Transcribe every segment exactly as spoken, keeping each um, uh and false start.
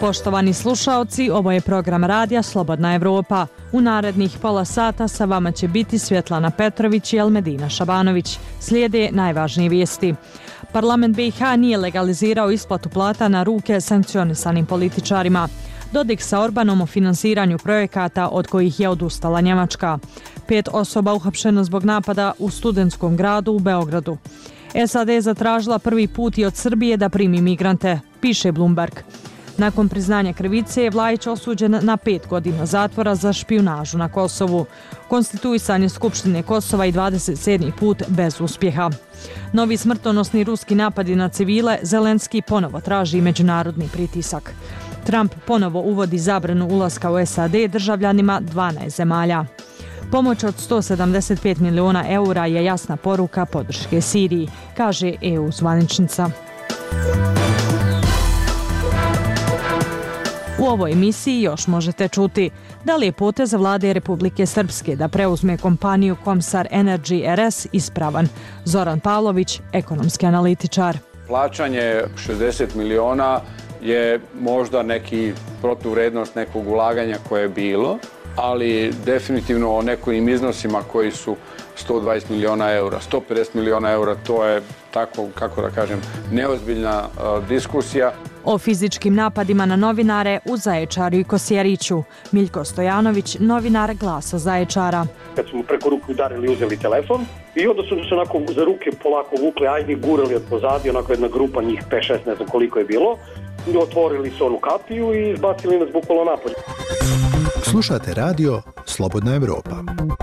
Poštovani slušaoci, ovo je program radija Slobodna Evropa. U narednih pola sata sa vama će biti Svjetlana Petrović i Elmedina Šabanović. Slijede najvažnije vijesti. Parlament B i H nije legalizirao isplatu plata na ruke sankcionisanim političarima. Dodik sa Orbanom o finansiranju projekata od kojih je odustala Njemačka. Pet osoba uhapšeno zbog napada u studentskom gradu u Beogradu. S A D zatražila prvi put i od Srbije da primi migrante, piše Bloomberg. Nakon priznanja krivice je Vlajić osuđen na pet godina zatvora za špijunažu na Kosovu. Konstituisanje Skupštine Kosova i dvadeset sedmi put bez uspjeha. Novi smrtonosni ruski napadi na civile, Zelenski ponovo traži međunarodni pritisak. Trump ponovo uvodi zabranu ulaska u S A D državljanima dvanaest zemalja. Pomoć od sto sedamdeset pet miliona eura je jasna poruka podrške Siriji, kaže E U zvaničnica. U ovoj emisiji još možete čuti da li je potez vlade Republike Srpske da preuzme kompaniju Komsar Energy R S ispravan. Zoran Pavlović, ekonomski analitičar. Plaćanje šezdeset miliona je možda neki protuvrednost nekog ulaganja koje je bilo, ali definitivno o nekim iznosima koji su sto dvadeset miliona eura, sto pedeset miliona eura, to je tako, kako da kažem, neozbiljna uh, diskusija. O fizičkim napadima na novinare u Zaječaru i Kosjeriću. Miljko Stojanović, novinar Glasa Zaječara. Kad su mu preko ruke udarili, uzeli telefon i onda su se onako za ruke polako vukli, ajde, gurali od pozadi, onako jedna grupa njih, pet šest, ne znam koliko je bilo. Otvorili su onu kapiju i izbacili nas bukvalno napolje. Slušate radio Slobodna Evropa.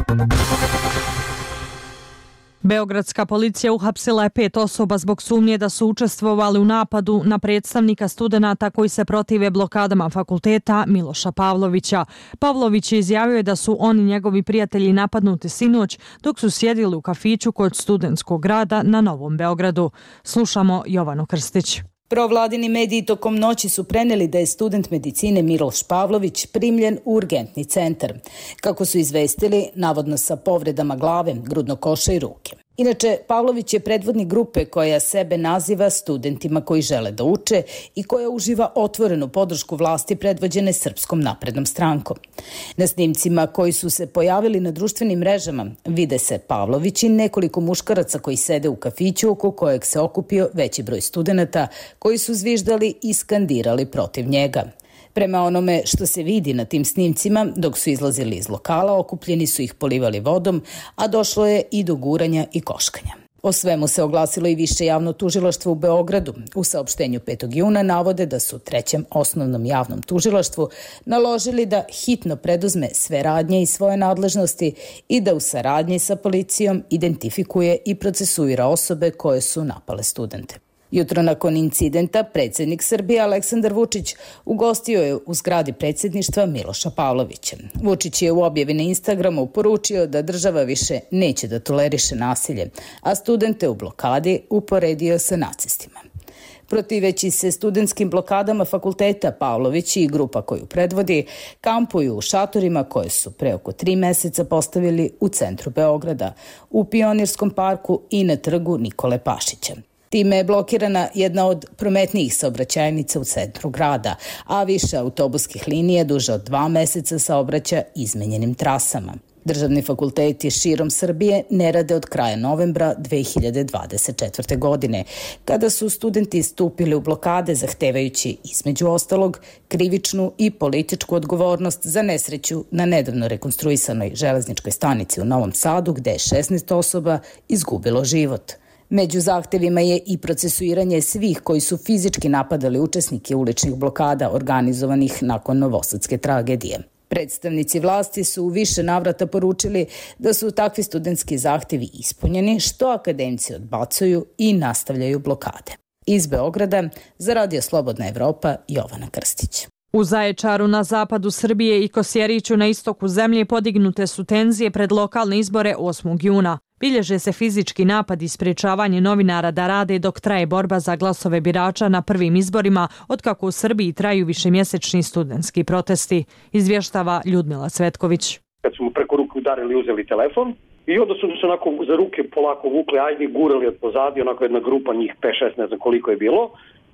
Beogradska policija uhapsila je pet osoba zbog sumnje da su učestvovali u napadu na predstavnika studenata koji se protive blokadama fakulteta Miloša Pavlovića. Pavlović je izjavio da su oni njegovi prijatelji napadnuti sinoć dok su sjedili u kafiću kod studentskog grada na Novom Beogradu. Slušamo Jovanu Krstić. Provladini mediji tokom noći su preneli da je student medicine Miloš Pavlović primljen u urgentni centar. Kako su izvestili, navodno sa povredama glave, grudnog koša i ruke. Inače, Pavlović je predvodnik grupe koja sebe naziva studentima koji žele da uče i koja uživa otvorenu podršku vlasti predvođene Srpskom naprednom strankom. Na snimcima koji su se pojavili na društvenim mrežama vide se Pavlović i nekoliko muškaraca koji sede u kafiću oko kojeg se okupio veći broj studenata koji su zviždali i skandirali protiv njega. Prema onome što se vidi na tim snimcima, dok su izlazili iz lokala, okupljeni su ih polivali vodom, a došlo je i do guranja i koškanja. O svemu se oglasilo i Više javno tužilaštvo u Beogradu. U saopštenju petog juna navode da su Trećem osnovnom javnom tužilaštvu naložili da hitno preduzme sve radnje i svoje nadležnosti i da u saradnji sa policijom identifikuje i procesuira osobe koje su napale studente. Jutro nakon incidenta, predsjednik Srbije Aleksandar Vučić ugostio je u zgradi predsjedništva Miloša Pavlovića. Vučić je u objavi na Instagramu poručio da država više neće da toleriše nasilje, a studente u blokadi uporedio sa nacistima. Protiveći se studentskim blokadama fakulteta, Pavlović i grupa koju predvodi kampuju u šatorima koje su pre oko tri meseca postavili u centru Beograda, u Pionirskom parku i na trgu Nikole Pašića. Time je blokirana jedna od prometnijih saobraćajnica u centru grada, a više autobuskih linija duže od dva meseca saobraća izmenjenim trasama. Državni fakulteti širom Srbije ne rade od kraja novembra dve hiljade dvadeset četvrte. godine, kada su studenti stupili u blokade zahtevajući, između ostalog, krivičnu i političku odgovornost za nesreću na nedavno rekonstruisanoj železničkoj stanici u Novom Sadu, gde je šesnaest osoba izgubilo život. Među zahtevima je i procesuiranje svih koji su fizički napadali učesnike uličnih blokada organizovanih nakon novosadske tragedije. Predstavnici vlasti su u više navrata poručili da su takvi studentski zahtevi ispunjeni, što akademci odbacuju i nastavljaju blokade. Iz Beograda za Radio Slobodna Evropa, Jovana Krstić. U Zaječaru na zapadu Srbije i Kosjeriću na istoku zemlje podignute su tenzije pred lokalne izbore osmog juna. Bilježe se fizički napad i sprečavanje novinara da rade dok traje borba za glasove birača na prvim izborima, otkako u Srbiji traju višemjesečni studentski protesti, izvještava Ljudmila Cvetković. Kad su mu preko ruke udarili, uzeli telefon i onda su se onako za ruke polako vukli, ajde, gurali od pozadi, onako jedna grupa njih, pet šest, ne znam koliko je bilo.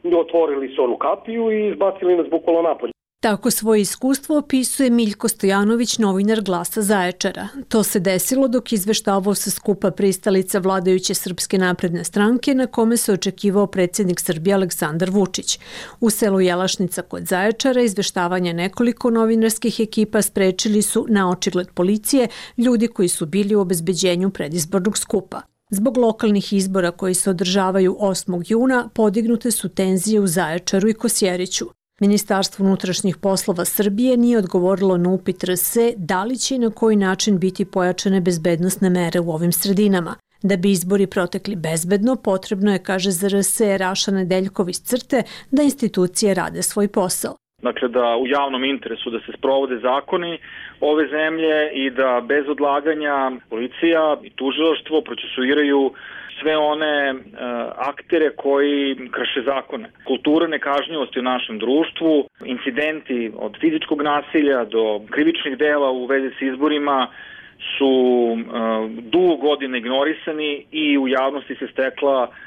otvorili su onu kapiju i izbacili nas bukvalno napolje. Tako svoje iskustvo opisuje Miljko Stojanović, novinar Glasa Zaječara. To se desilo dok izveštavao sa skupa pristalica vladajuće Srpske napredne stranke na kome se očekivao predsjednik Srbije Aleksandar Vučić. U selu Jelašnica kod Zaječara izveštavanje nekoliko novinarskih ekipa sprečili su na očigled policije ljudi koji su bili u obezbeđenju predizbornog skupa. Zbog lokalnih izbora koji se održavaju osmog juna podignute su tenzije u Zaječaru i Kosjeriću. Ministarstvo unutrašnjih poslova Srbije nije odgovorilo na upit R S da li će i na koji način biti pojačane bezbednosne mere u ovim sredinama. Da bi izbori protekli bezbedno, potrebno je, kaže za R S Raša Nedeljkov iz CRTE, da institucije rade svoj posao. Dakle, da u javnom interesu da se sprovode zakoni ove zemlje i da bez odlaganja policija i tužilaštvo procesuiraju sve one e, aktere koji krše zakone. Kultura nekažnjivosti u našem društvu, incidenti od fizičkog nasilja do krivičnih dela u vezi s izborima su e, dugo godina ignorisani i u javnosti se stekla e,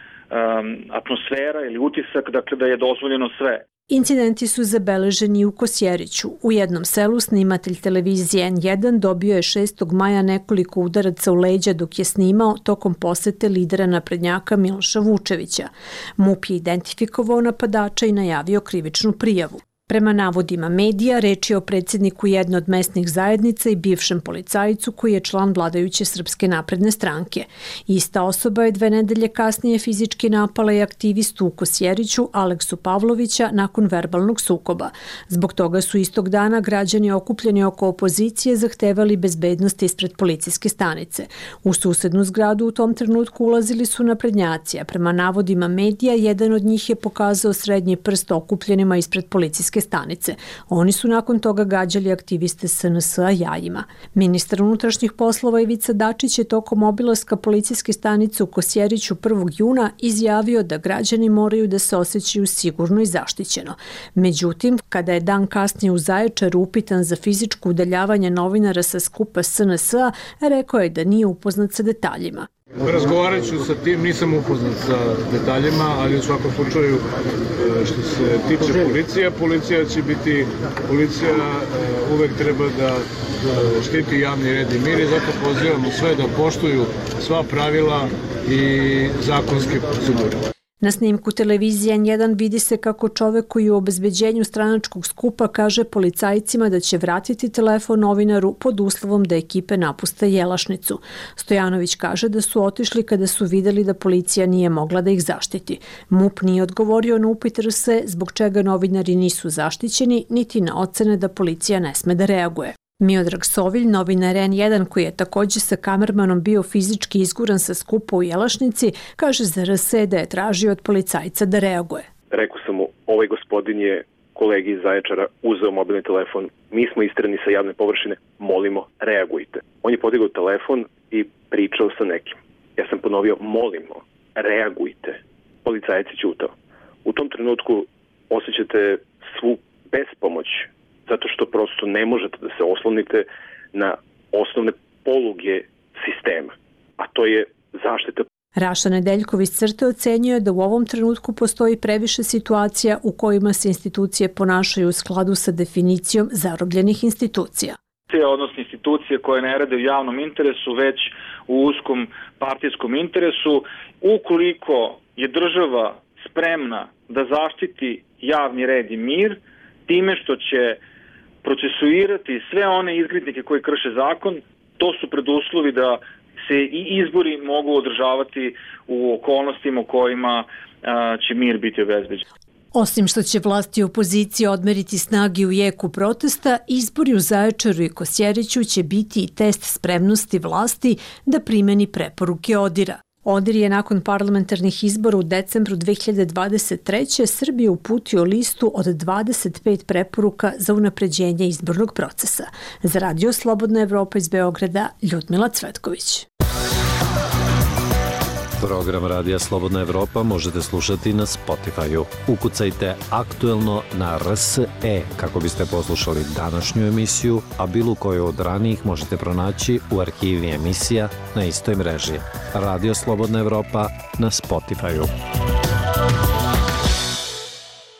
atmosfera ili utisak, dakle, da je dozvoljeno sve. Incidenti su zabeleženi u Kosjeriću. U jednom selu snimatelj televizije N jedan dobio je šestog maja nekoliko udaraca u leđa dok je snimao tokom posete lidera naprednjaka Miloša Vučevića. MUP je identifikovao napadača i najavio krivičnu prijavu. Prema navodima medija, reč je o predsjedniku jedne od mesnih zajednica i bivšem policajcu koji je član vladajuće Srpske napredne stranke. Ista osoba je dve nedelje kasnije fizički napala i aktivistu u Kosjeriću Aleksu Pavlovića nakon verbalnog sukoba. Zbog toga su istog dana građani okupljeni oko opozicije zahtevali bezbednost ispred policijske stanice. U susednu zgradu u tom trenutku ulazili su naprednjaci, a prema navodima medija jedan od njih je pokazao srednji prst okupljenima ispred policijske stanice. Oni su nakon toga gađali aktiviste S N S-a jajima. Ministar unutrašnjih poslova Ivica Dačić je tokom obilaska policijske stanice u Kosjeriću prvog juna izjavio da građani moraju da se osjećaju sigurno i zaštićeno. Međutim, kada je dan kasnije u Zaječaru upitan za fizičko udaljavanje novinara sa skupa S N S-a, rekao je da nije upoznat sa detaljima. Razgovarat ću sa tim, nisam upoznat sa detaljima, ali u svakom slučaju što se tiče policija, policija će biti, policija uvek treba da štiti javni red i mir i zato pozivamo sve da poštuju sva pravila i zakonske procedure. Na snimku televizije N jedan vidi se kako čovek koji u obezbeđenju stranačkog skupa kaže policajcima da će vratiti telefon novinaru pod uslovom da ekipe napuste Jelašnicu. Stojanović kaže da su otišli kada su videli da policija nije mogla da ih zaštiti. MUP nije odgovorio na upit R S zbog čega novinari nisu zaštićeni, niti na ocene da policija ne sme da reaguje. Miodrag Sovilj, novinar N jedan koji je također sa kamermanom bio fizički izguran sa skupa u Jelašnici, kaže za R S da je tražio od policajca da reaguje. Rekao sam mu, ovaj gospodin je kolegi iz Zaječara uzeo mobilni telefon, mi smo istrani sa javne površine, molimo, reagujte. On je podigao telefon i pričao sa nekim. Ja sam ponovio, molimo, reagujte. Policajac je ćutao. U tom trenutku osjećate svu bespomoć, zato što prosto ne možete da se oslonite na osnovne poluge sistema, a to je zaštita. Raša Nedeljkov iz CRTE ocenjuje da u ovom trenutku postoji previše situacija u kojima se institucije ponašaju u skladu sa definicijom zarobljenih institucija. Odnosno institucije koje ne rade u javnom interesu, već u uskom partijskom interesu. Ukoliko je država spremna da zaštiti javni red i mir, time što će procesuirati sve one izgrednike koji krše zakon, to su preduslovi da se i izbori mogu održavati u okolnostima u kojima a, će mir biti obezbeđen. Osim što će vlasti i opozicija odmeriti snage u jeku protesta, izbori u Zaječaru i Kosjeriću će biti i test spremnosti vlasti da primeni preporuke ODIR-a. ODIR je nakon parlamentarnih izbora u decembru dve hiljade dvadeset treće. Srbije uputio listu od dvadeset pet preporuka za unapređenje izbornog procesa. Za Radio Slobodna Evropa iz Beograda, Ljudmila Cvetković. Program Radija Slobodna Evropa možete slušati na Spotify-u. Ukucajte aktuelno na R S E kako biste poslušali današnju emisiju, a bilo koju od ranijih možete pronaći u arhivi emisija na istoj mreži. Radio Slobodna Evropa na Spotify-u.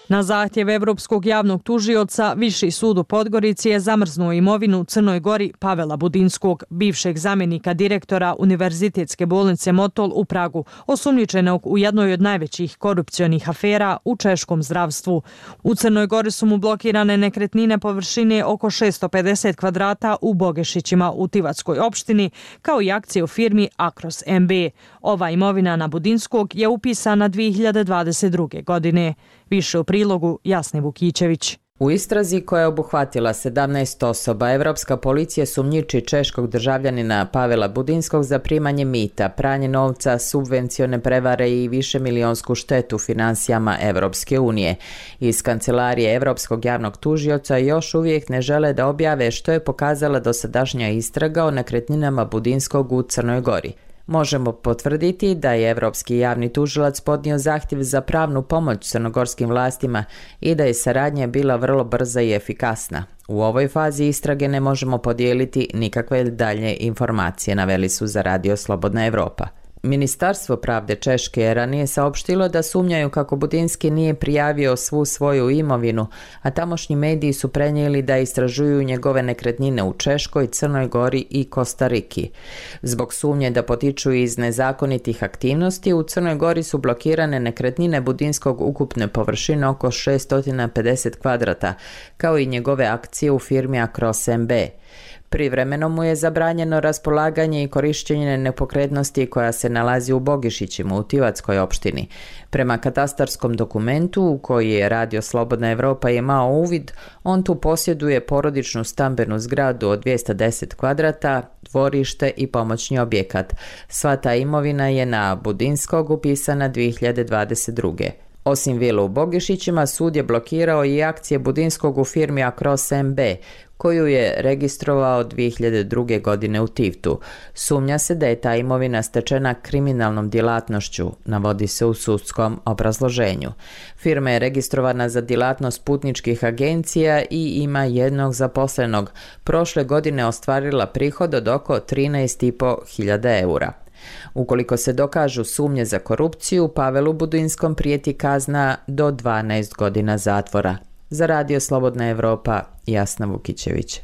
Na zahtjev Evropskog javnog tužioca, Viši sud u Podgorici je zamrznuo imovinu Crnoj Gori Pavela Budinskog, bivšeg zamjenika direktora Univerzitetske bolnice Motol u Pragu, osumnjičenog u jednoj od najvećih korupcionih afera u češkom zdravstvu. U Crnoj Gori su mu blokirane nekretnine površine oko šesto pedeset kvadrata u Bogešićima u Tivatskoj opštini, kao i akcije u firmi Akros M B. Ova imovina na Budinskog je upisana dvije hiljade dvadeset druge. godine. Više u prilogu Jasne Vukićević. U istrazi koja je obuhvatila sedamnaest osoba, Evropska policija sumnjiči češkog državljanina Pavela Budinskog za primanje mita, pranje novca, subvencione prevare i višemilijonsku štetu finansijama Evropske unije. Iz kancelarije Evropskog javnog tužioca još uvijek ne žele da objave što je pokazala dosadašnja istraga o nekretninama Budinskog u Crnoj Gori. Možemo potvrditi da je Evropski javni tužilac podnio zahtjev za pravnu pomoć crnogorskim vlastima i da je saradnja bila vrlo brza i efikasna. U ovoj fazi istrage ne možemo podijeliti nikakve dalje informacije, naveli su za Radio Slobodna Evropa. Ministarstvo pravde Češke je ranije saopštilo da sumnjaju kako Budinski nije prijavio svu svoju imovinu, a tamošnji mediji su prenijeli da istražuju njegove nekretnine u Češkoj, Crnoj Gori i Kostariki. Zbog sumnje da potiču iz nezakonitih aktivnosti, u Crnoj Gori su blokirane nekretnine Budinskog ukupne površine oko šesto pedeset kvadrata, kao i njegove akcije u firmi Akros M B. Privremeno mu je zabranjeno raspolaganje i korištenje nepokretnosti koja se nalazi u Bogišićima u Tivatskoj opštini. Prema katastarskom dokumentu u koji je Radio Slobodna Evropa imao uvid, on tu posjeduje porodičnu stambenu zgradu od dvjesto deset kvadrata, dvorište i pomoćni objekat. Sva ta imovina je na Budinskog upisana dvije hiljade dvadeset druge. Osim vile u Bogišićima, sud je blokirao i akcije Budinskog u firmi Akros M B, koju je registrovao dvije hiljade druge. godine u Tivtu. Sumnja se da je ta imovina stečena kriminalnom djelatnošću, navodi se u sudskom obrazloženju. Firma je registrovana za djelatnost putničkih agencija i ima jednog zaposlenog. Prošle godine ostvarila prihod od oko trinaest i po hiljada eura. Ukoliko se dokažu sumnje za korupciju, Pavelu Budinskom prijeti kazna do dvanaest godina zatvora. Za Radio Slobodna Evropa, Jasna Vukićević.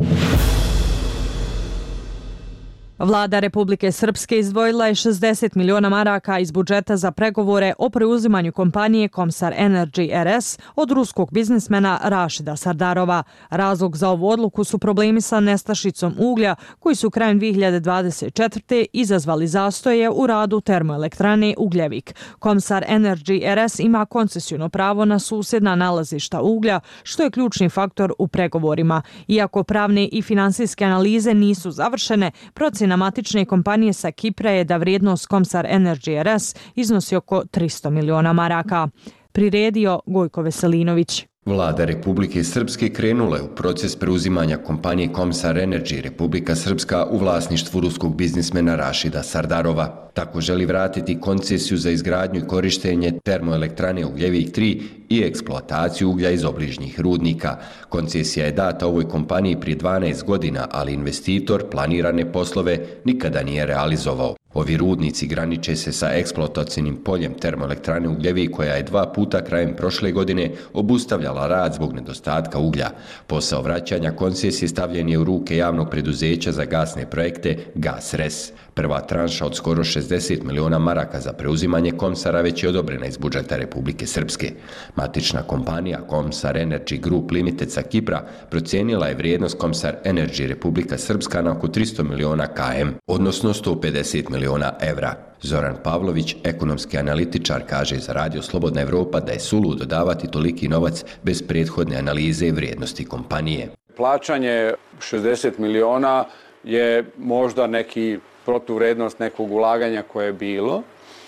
Vlada Republike Srpske izdvojila je šezdeset miliona maraka iz budžeta za pregovore o preuzimanju kompanije Komsar Energy R S od ruskog biznismena Rašida Sardarova. Razlog za ovu odluku su problemi sa nestašicom uglja koji su krajem dvije hiljade dvadeset četvrte. izazvali zastoje u radu termoelektrane Ugljevik. Komsar Energy R S ima koncesijno pravo na susjedna nalazišta uglja, što je ključni faktor u pregovorima. Iako pravne i finansijske analize nisu završene, procjena matične kompanije sa Kipra je da vrijednost Komsar Energy R S iznosi oko tristo miliona maraka. Priredio Gojko Veselinović. Vlada Republike Srpske krenula je u proces preuzimanja kompanije Komsar Energy Republika Srpska u vlasništvu ruskog biznismena Rašida Sardarova. Tako želi vratiti koncesiju za izgradnju i korištenje termoelektrane Ugljevik tri i eksploataciju uglja iz obližnjih rudnika. Koncesija je data ovoj kompaniji prije dvanaest godina, ali investitor planirane poslove nikada nije realizovao. Ovi rudnici graniče se sa eksploatacijnim poljem termoelektrane Ugljevik koja je dva puta krajem prošle godine obustavljala rad zbog nedostatka uglja. Posao vraćanja koncesije stavljen je u ruke javnog preduzeća za gasne projekte GasRes. Prva tranša od skoro šezdeset miliona maraka za preuzimanje Komsara već je odobrena iz budžeta Republike Srpske. Matična kompanija Komsar Energy Group Limited sa Kipra procijenila je vrijednost Komsar Energy Republika Srpska na oko tristo miliona km, odnosno sto pedeset miliona evra. Zoran Pavlović, ekonomski analitičar, kaže za Radio Slobodna Evropa da je suludo davati toliki novac bez prethodne analize vrijednosti kompanije. Plaćanje šezdeset miliona je možda neki protuvrednost nekog ulaganja koje je bilo,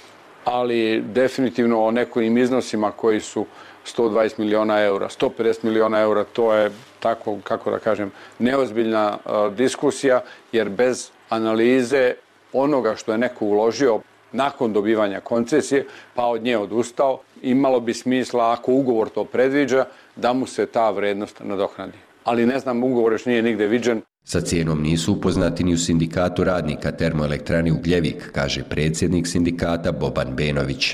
ali definitivno o nekim iznosima koji su sto dvadeset miliona eura, sto pedeset miliona eura, to je tako, kako da kažem, neozbiljna uh, diskusija, jer bez analize onoga što je neko uložio nakon dobivanja koncesije, pa od nje odustao, imalo bi smisla, ako ugovor to predviđa, da mu se ta vrednost nadoknadi. Ali ne znam, ugovor još nije nigde viđen. Sa cijenom nisu upoznati ni u sindikatu radnika termoelektrani Ugljevik, kaže predsjednik sindikata Boban Benović.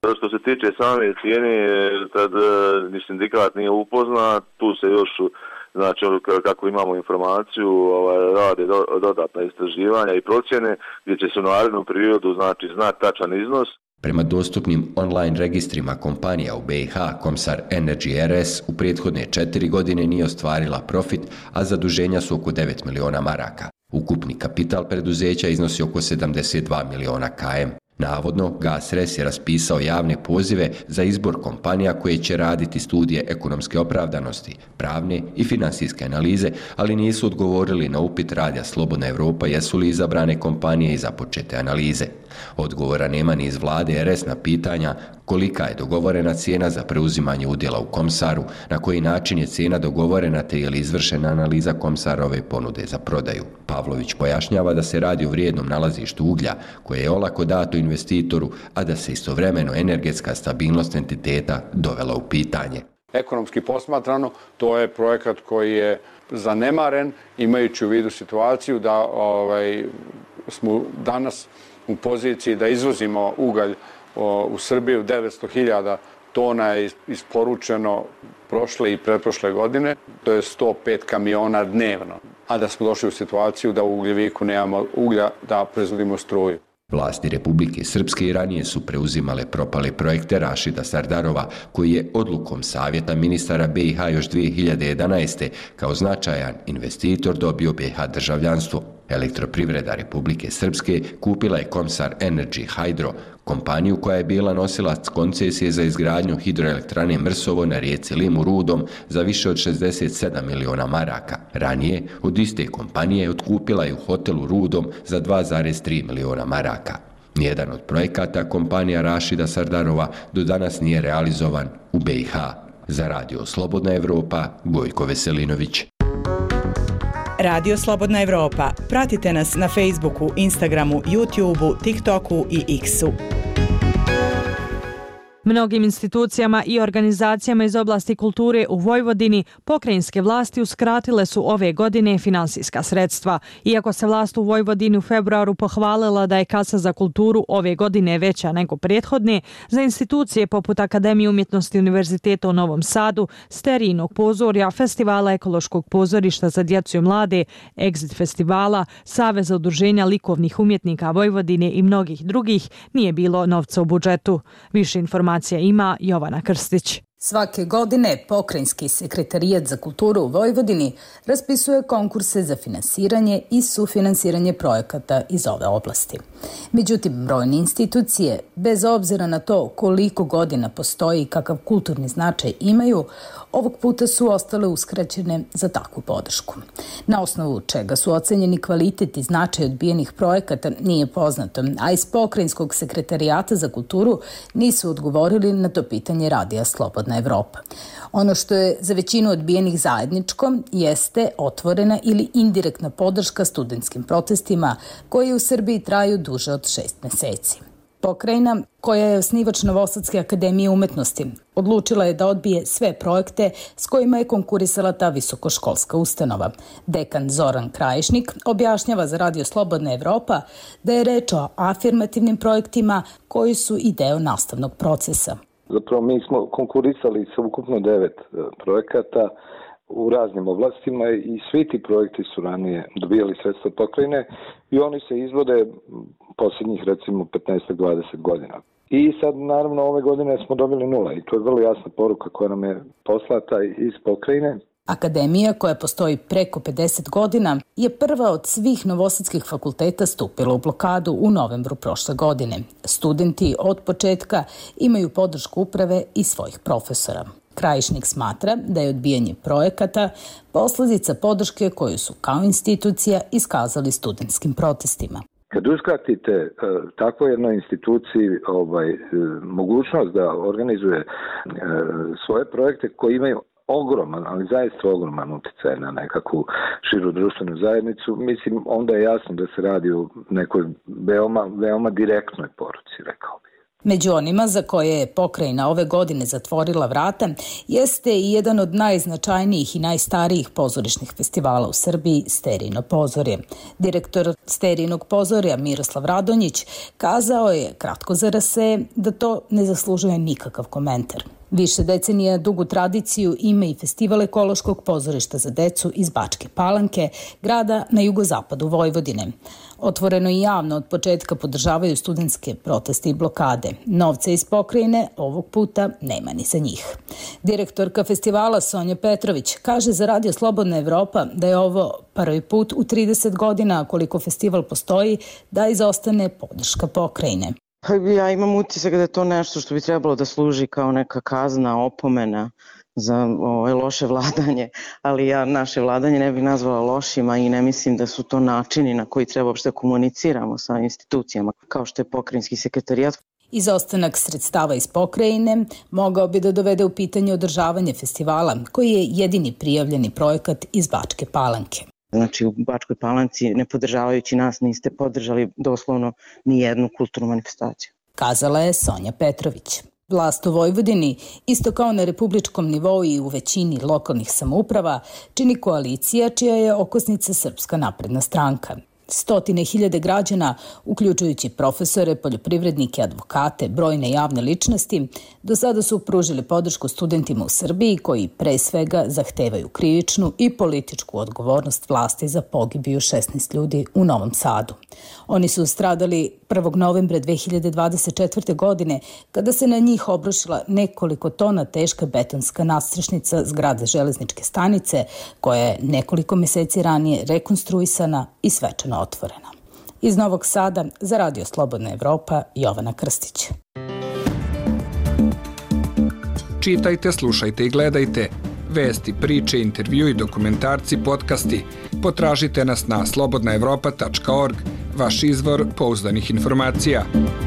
Što se tiče same cijene, tad ni sindikat nije upoznat, tu se još, znači kako imamo informaciju, ovaj, rade do, dodatna istraživanja i procjene gdje će se u narednom periodu znači znati tačan iznos. Prema dostupnim online registrima kompanija u B i H, Komsar Energy R S u prethodne četiri godine nije ostvarila profit, a zaduženja su oko devet miliona maraka. Ukupni kapital preduzeća iznosi oko sedamdeset dva miliona K M. Navodno, Gas R S je raspisao javne pozive za izbor kompanija koje će raditi studije ekonomske opravdanosti, pravne i finansijske analize, ali nisu odgovorili na upit Radija Slobodna Evropa jesu li izabrane kompanije i započete analize. Odgovora nema ni iz vlade R S na pitanja kolika je dogovorena cijena za preuzimanje udjela u Komsaru, na koji način je cijena dogovorena te je li izvršena analiza Komsarove ponude za prodaju. Pavlović pojašnjava da se radi o vrijednom nalazištu uglja koje je olako dato investitoru, a da se istovremeno energetska stabilnost entiteta dovela u pitanje. Ekonomski posmatrano, to je projekat koji je zanemaren, imajući u vidu situaciju da ovaj, smo danas u poziciji da izvozimo ugalj o, u Srbiju. devetsto hiljada tona je isporučeno prošle i pretprošle godine, to je sto pet kamiona dnevno, a da smo došli u situaciju da u Ugljeviku nemamo uglja da proizvodimo struju. Vlasti Republike Srpske i ranije su preuzimale propale projekte Rašida Sardarova, koji je odlukom Savjeta ministara B i H još dvije hiljade jedanaeste. kao značajan investitor dobio B i H državljanstvo. Elektroprivreda Republike Srpske kupila je Komsar Energy Hydro, kompaniju koja je bila nosilac koncesije za izgradnju hidroelektrane Mrsovo na rijeci Limu Rudom za više od šezdeset sedam miliona maraka. Ranije od iste kompanije otkupila je u hotelu Rudom za dva zarez tri miliona maraka. Nijedan od projekata kompanija Rašida Sardarova do danas nije realizovan u B i H. Za Radio Slobodna Evropa, Gojko Veselinović. Radio Slobodna Evropa. Pratite nas na Facebooku, Instagramu, YouTubeu, TikToku i X-u. Mnogim institucijama i organizacijama iz oblasti kulture u Vojvodini pokrajinske vlasti uskratile su ove godine finansijska sredstva. Iako se vlast u Vojvodini u februaru pohvalila da je kasa za kulturu ove godine veća nego prethodne, za institucije poput Akademije umjetnosti Univerziteta u Novom Sadu, Sterijnog pozorja, Festivala ekološkog pozorišta za djecu i mlade, Exit festivala, Saveza udruženja likovnih umjetnika Vojvodine i mnogih drugih, nije bilo novca u budžetu. Više informacija ima Jovana Krstić. Svake godine Pokrajinski sekretarijat za kulturu u Vojvodini raspisuje konkurse za finansiranje i sufinansiranje projekata iz ove oblasti. Međutim, brojne institucije, bez obzira na to koliko godina postoji i kakav kulturni značaj imaju, ovog puta su ostale uskraćene za takvu podršku. Na osnovu čega su ocenjeni kvalitet i značaj odbijenih projekata nije poznato, a iz Pokrajinskog sekretarijata za kulturu nisu odgovorili na to pitanje Radija Slobodna Evropa. Ono što je za većinu odbijenih zajedničko jeste otvorena ili indirektna podrška studentskim protestima koji u Srbiji traju duže od šest meseci. Pokrajina, koja je osnivač Novosadske akademije umetnosti, odlučila je da odbije sve projekte s kojima je konkurisala ta visokoškolska ustanova. Dekan Zoran Krajišnik objašnjava za Radio Slobodna Evropa da je reč o afirmativnim projektima koji su i deo nastavnog procesa. Zapravo mi smo konkurisali sa ukupno devet projekata u raznim oblastima i svi ti projekti su ranije dobijali sredstva pokrajine i oni se izvode posljednjih recimo petnaest do dvadeset godina. I sad naravno ove godine smo dobili nula i to je vrlo jasna poruka koja nam je poslata iz pokrajine. Akademija, koja postoji preko pedeset godina, je prva od svih novosadskih fakulteta stupila u blokadu u novembru prošle godine. Studenti od početka imaju podršku uprave i svojih profesora. Krajišnik smatra da je odbijanje projekata posljedica podrške koju su kao institucija iskazali studentskim protestima. Kad uskratite e, takvo jednoj instituciji ovaj, e, mogućnost da organizuje e, svoje projekte koji imaju ogroman, ali zaista ogroman utjecaj na nekakvu širu društvenu zajednicu, mislim, onda je jasno da se radi o nekoj veoma, veoma direktnoj poruci, rekao bih. Među onima za koje je pokrajina ove godine zatvorila vrata jeste i jedan od najznačajnijih i najstarijih pozorišnih festivala u Srbiji, Sterijino pozorje. Direktor Sterijinog pozorja Miroslav Radonjić kazao je, kratko za R S E, da to ne zaslužuje nikakav komentar. Više decenija dugu tradiciju ima i Festival ekološkog pozorišta za decu iz Bačke Palanke, grada na jugozapadu Vojvodine. Otvoreno i javno od početka podržavaju studentske proteste i blokade. Novca iz pokrajine ovog puta nema ni za njih. Direktorka festivala Sonja Petrović kaže za Radio Slobodna Evropa da je ovo prvi put u trideset godina koliko festival postoji da izostane podrška pokrajine. Ja imam utisak da je to nešto što bi trebalo da služi kao neka kazna, opomena za ovo, loše vladanje, ali ja naše vladanje ne bih nazvala lošima i ne mislim da su to načini na koji treba uopšte komuniciramo sa institucijama, kao što je pokrajinski sekretarijat. Izostanak sredstava iz pokrajine mogao bi da dovede u pitanje održavanje festivala, koji je jedini prijavljeni projekat iz Bačke Palanke. Znači u Bačkoj Palanci, ne podržavajući nas, niste podržali doslovno ni jednu kulturnu manifestaciju. Kazala je Sonja Petrović. Vlast u Vojvodini, isto kao na republičkom nivou i u većini lokalnih samouprava, čini koalicija čija je okosnica Srpska napredna stranka. Stotine hiljade građana, uključujući profesore, poljoprivrednike, advokate, brojne javne ličnosti, do sada su pružili podršku studentima u Srbiji koji pre svega zahtevaju krivičnu i političku odgovornost vlasti za pogibiju šesnaest ljudi u Novom Sadu. Oni su stradali prvog novembra dve hiljade dvadeset četvrte. godine kada se na njih obrušila nekoliko tona teška betonska nadstrešnica zgrade železničke stanice koja je nekoliko meseci ranije rekonstruisana i svečano otvorena. Iz Novog Sada za Radio Slobodna Evropa, Jovana Krstić. Čitajte, slušajte i gledajte. Vesti, priče, intervju i dokumentarci, podcasti. Potražite nas na slobodna evropa tačka org, vaš izvor pouzdanih informacija.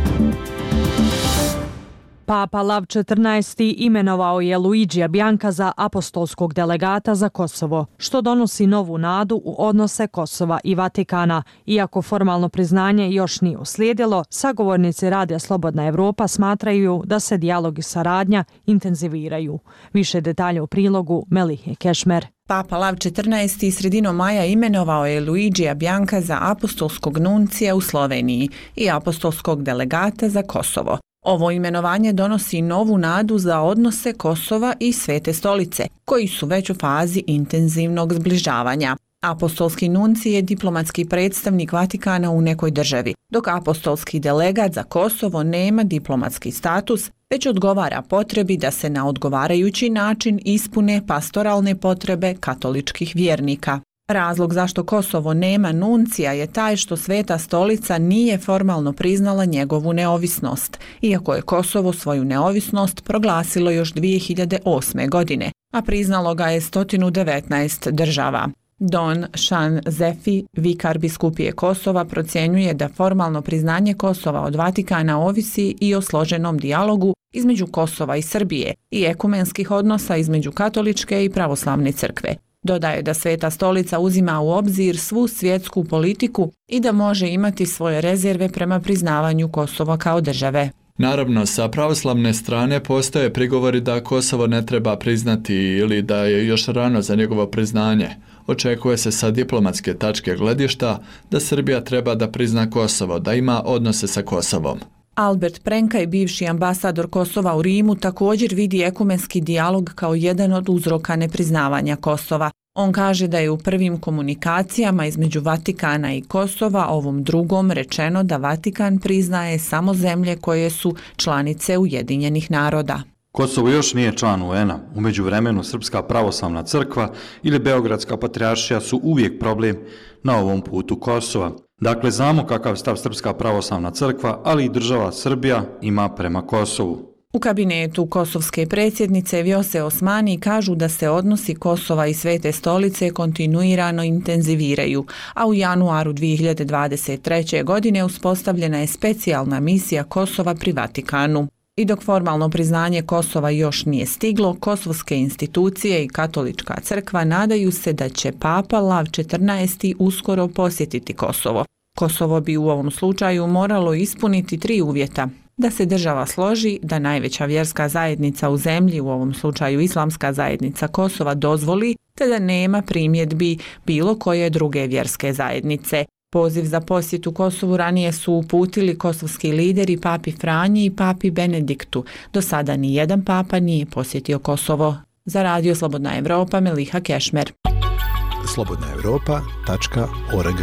Papa Lav četrnaesti. imenovao je Luigija Bianca za apostolskog delegata za Kosovo, što donosi novu nadu u odnose Kosova i Vatikana. Iako formalno priznanje još nije uslijedilo, sagovornici Radija Slobodna Evropa smatraju da se dijalog i saradnja intenziviraju. Više detalja u prilogu Melihe Kešmer. Papa Lav četrnaesti. sredinom maja imenovao je Luigija Bianca za apostolskog nuncija u Sloveniji i apostolskog delegata za Kosovo. Ovo imenovanje donosi novu nadu za odnose Kosova i Svete stolice, koji su već u fazi intenzivnog zbližavanja. Apostolski nunci je diplomatski predstavnik Vatikana u nekoj državi, dok apostolski delegat za Kosovo nema diplomatski status, već odgovara potrebi da se na odgovarajući način ispune pastoralne potrebe katoličkih vjernika. Razlog zašto Kosovo nema nuncija je taj što Sveta stolica nije formalno priznala njegovu neovisnost, iako je Kosovo svoju neovisnost proglasilo još dvije hiljade osme. godine, a priznalo ga je sto devetnaest država. Don Šan Zefi, vikar biskupije Kosova, procjenjuje da formalno priznanje Kosova od Vatikana ovisi i o složenom dijalogu između Kosova i Srbije i ekumenskih odnosa između katoličke i pravoslavne crkve. Dodaje da Sveta stolica uzima u obzir svu svjetsku politiku i da može imati svoje rezerve prema priznavanju Kosova kao države. Naravno, sa pravoslavne strane postoje prigovori da Kosovo ne treba priznati ili da je još rano za njegovo priznanje. Očekuje se sa diplomatske tačke gledišta da Srbija treba da prizna Kosovo, da ima odnose sa Kosovom. Albert Prenkaj, bivši ambasador Kosova u Rimu, također vidi ekumenski dijalog kao jedan od uzroka nepriznavanja Kosova. On kaže da je u prvim komunikacijama između Vatikana i Kosova ovom drugom rečeno da Vatikan priznaje samo zemlje koje su članice Ujedinjenih naroda. Kosovo još nije član U N-a. U međuvremenu Srpska pravoslavna crkva ili Beogradska patrijaršija su uvijek problem na ovom putu Kosova. Dakle, znamo kakav stav Srpska pravoslavna crkva, ali i država Srbija ima prema Kosovu. U kabinetu kosovske predsjednice Vjose Osmani kažu da se odnosi Kosova i Svete stolice kontinuirano intenziviraju, a u januaru dvije hiljade dvadeset treće. godine uspostavljena je specijalna misija Kosova pri Vatikanu. I dok formalno priznanje Kosova još nije stiglo, kosovske institucije i katolička crkva nadaju se da će Papa Lav četrnaesti. uskoro posjetiti Kosovo. Kosovo bi u ovom slučaju moralo ispuniti tri uvjeta. da se država složi da najveća vjerska zajednica u zemlji, u ovom slučaju Islamska zajednica Kosova, dozvoli te da nema primjedbi bilo koje druge vjerske zajednice. Poziv za posjetu Kosovu ranije su uputili kosovski lideri papi Franji i papi Benediktu. Do sada ni jedan papa nije posjetio Kosovo. Za Radio Slobodna Evropa, Meliha Kešmer. slobodna evropa tačka org.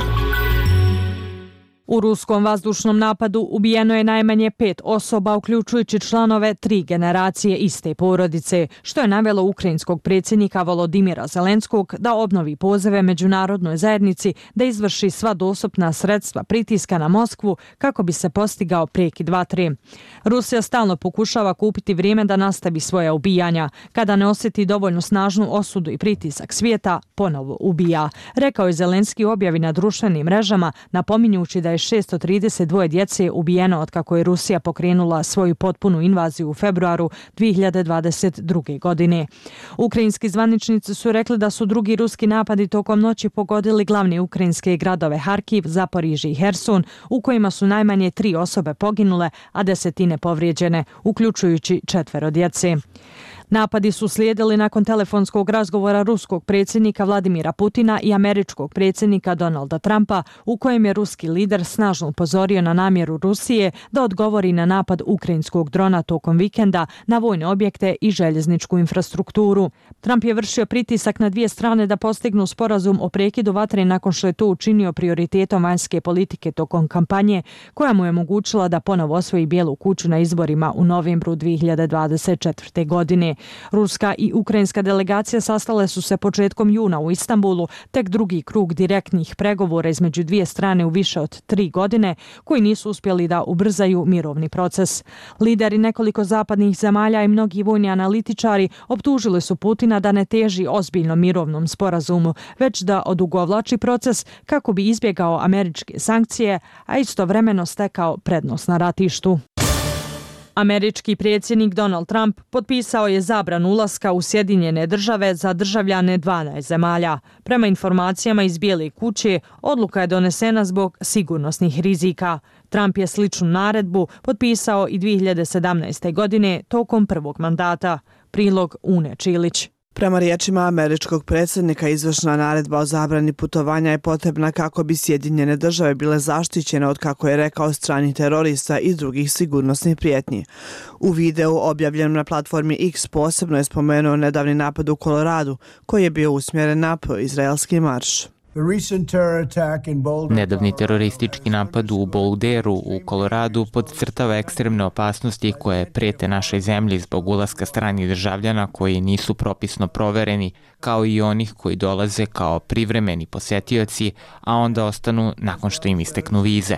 U ruskom vazdušnom napadu ubijeno je najmanje pet osoba, uključujući članove tri generacije iste porodice, što je navelo ukrajinskog predsjednika Volodimira Zelenskog da obnovi pozove međunarodnoj zajednici da izvrši sva dostupna sredstva pritiska na Moskvu kako bi se postigao prekid vatre. Rusija stalno pokušava kupiti vrijeme da nastavi svoja ubijanja. Kada ne osjeti dovoljno snažnu osudu i pritisak svijeta, ponovo ubija, rekao je Zelenski u objavi na društvenim mrežama, napominjući da je šesto trideset dva djece ubijeno otkako je Rusija pokrenula svoju potpunu invaziju u februaru dvije hiljade dvadeset druge. godine. Ukrajinski zvaničnici su rekli da su drugi ruski napadi tokom noći pogodili glavne ukrajinske gradove Harkiv, Zaporižje i Herson, u kojima su najmanje tri osobe poginule, a desetine povrijeđene, uključujući četvero djece. Napadi su slijedili nakon telefonskog razgovora ruskog predsjednika Vladimira Putina i američkog predsjednika Donalda Trumpa, u kojem je ruski lider snažno upozorio na namjeru Rusije da odgovori na napad ukrajinskog drona tokom vikenda na vojne objekte i željezničku infrastrukturu. Trump je vršio pritisak na dvije strane da postignu sporazum o prekidu vatre nakon što je to učinio prioritetom vanjske politike tokom kampanje, koja mu je omogućila da ponovo osvoji Bijelu kuću na izborima u novembru dvije hiljade dvadeset četvrte. godine. Ruska i ukrajinska delegacija sastale su se početkom juna u Istanbulu, tek drugi krug direktnih pregovora između dvije strane u više od tri godine, koji nisu uspjeli da ubrzaju mirovni proces. Lideri nekoliko zapadnih zemalja i mnogi vojni analitičari optužili su Putina da ne teži ozbiljnom mirovnom sporazumu, već da odugovlači proces kako bi izbjegao američke sankcije, a istovremeno stekao prednost na ratištu. Američki predsjednik Donald Trump potpisao je zabranu ulaska u Sjedinjene države za državljane dvanaest zemalja. Prema informacijama iz Bijele kuće, odluka je donesena zbog sigurnosnih rizika. Trump je sličnu naredbu potpisao i dvije hiljade sedamnaeste. godine tokom prvog mandata. Prilog Une Čilić. Prema riječima američkog predsjednika, izvršna naredba o zabrani putovanja je potrebna kako bi Sjedinjene države bile zaštićene od, kako je rekao, stranih terorista i drugih sigurnosnih prijetnji. U videu objavljenom na platformi X posebno je spomenuo nedavni napad u Koloradu, koji je bio usmjeren na pro-izraelski marš. Nedavni teroristički napad u Boulderu u Koloradu podcrtava ekstremne opasnosti koje prete našoj zemlji zbog ulaska stranih državljana koji nisu propisno provereni, kao i onih koji dolaze kao privremeni posjetioci, a onda ostanu nakon što im isteknu vize.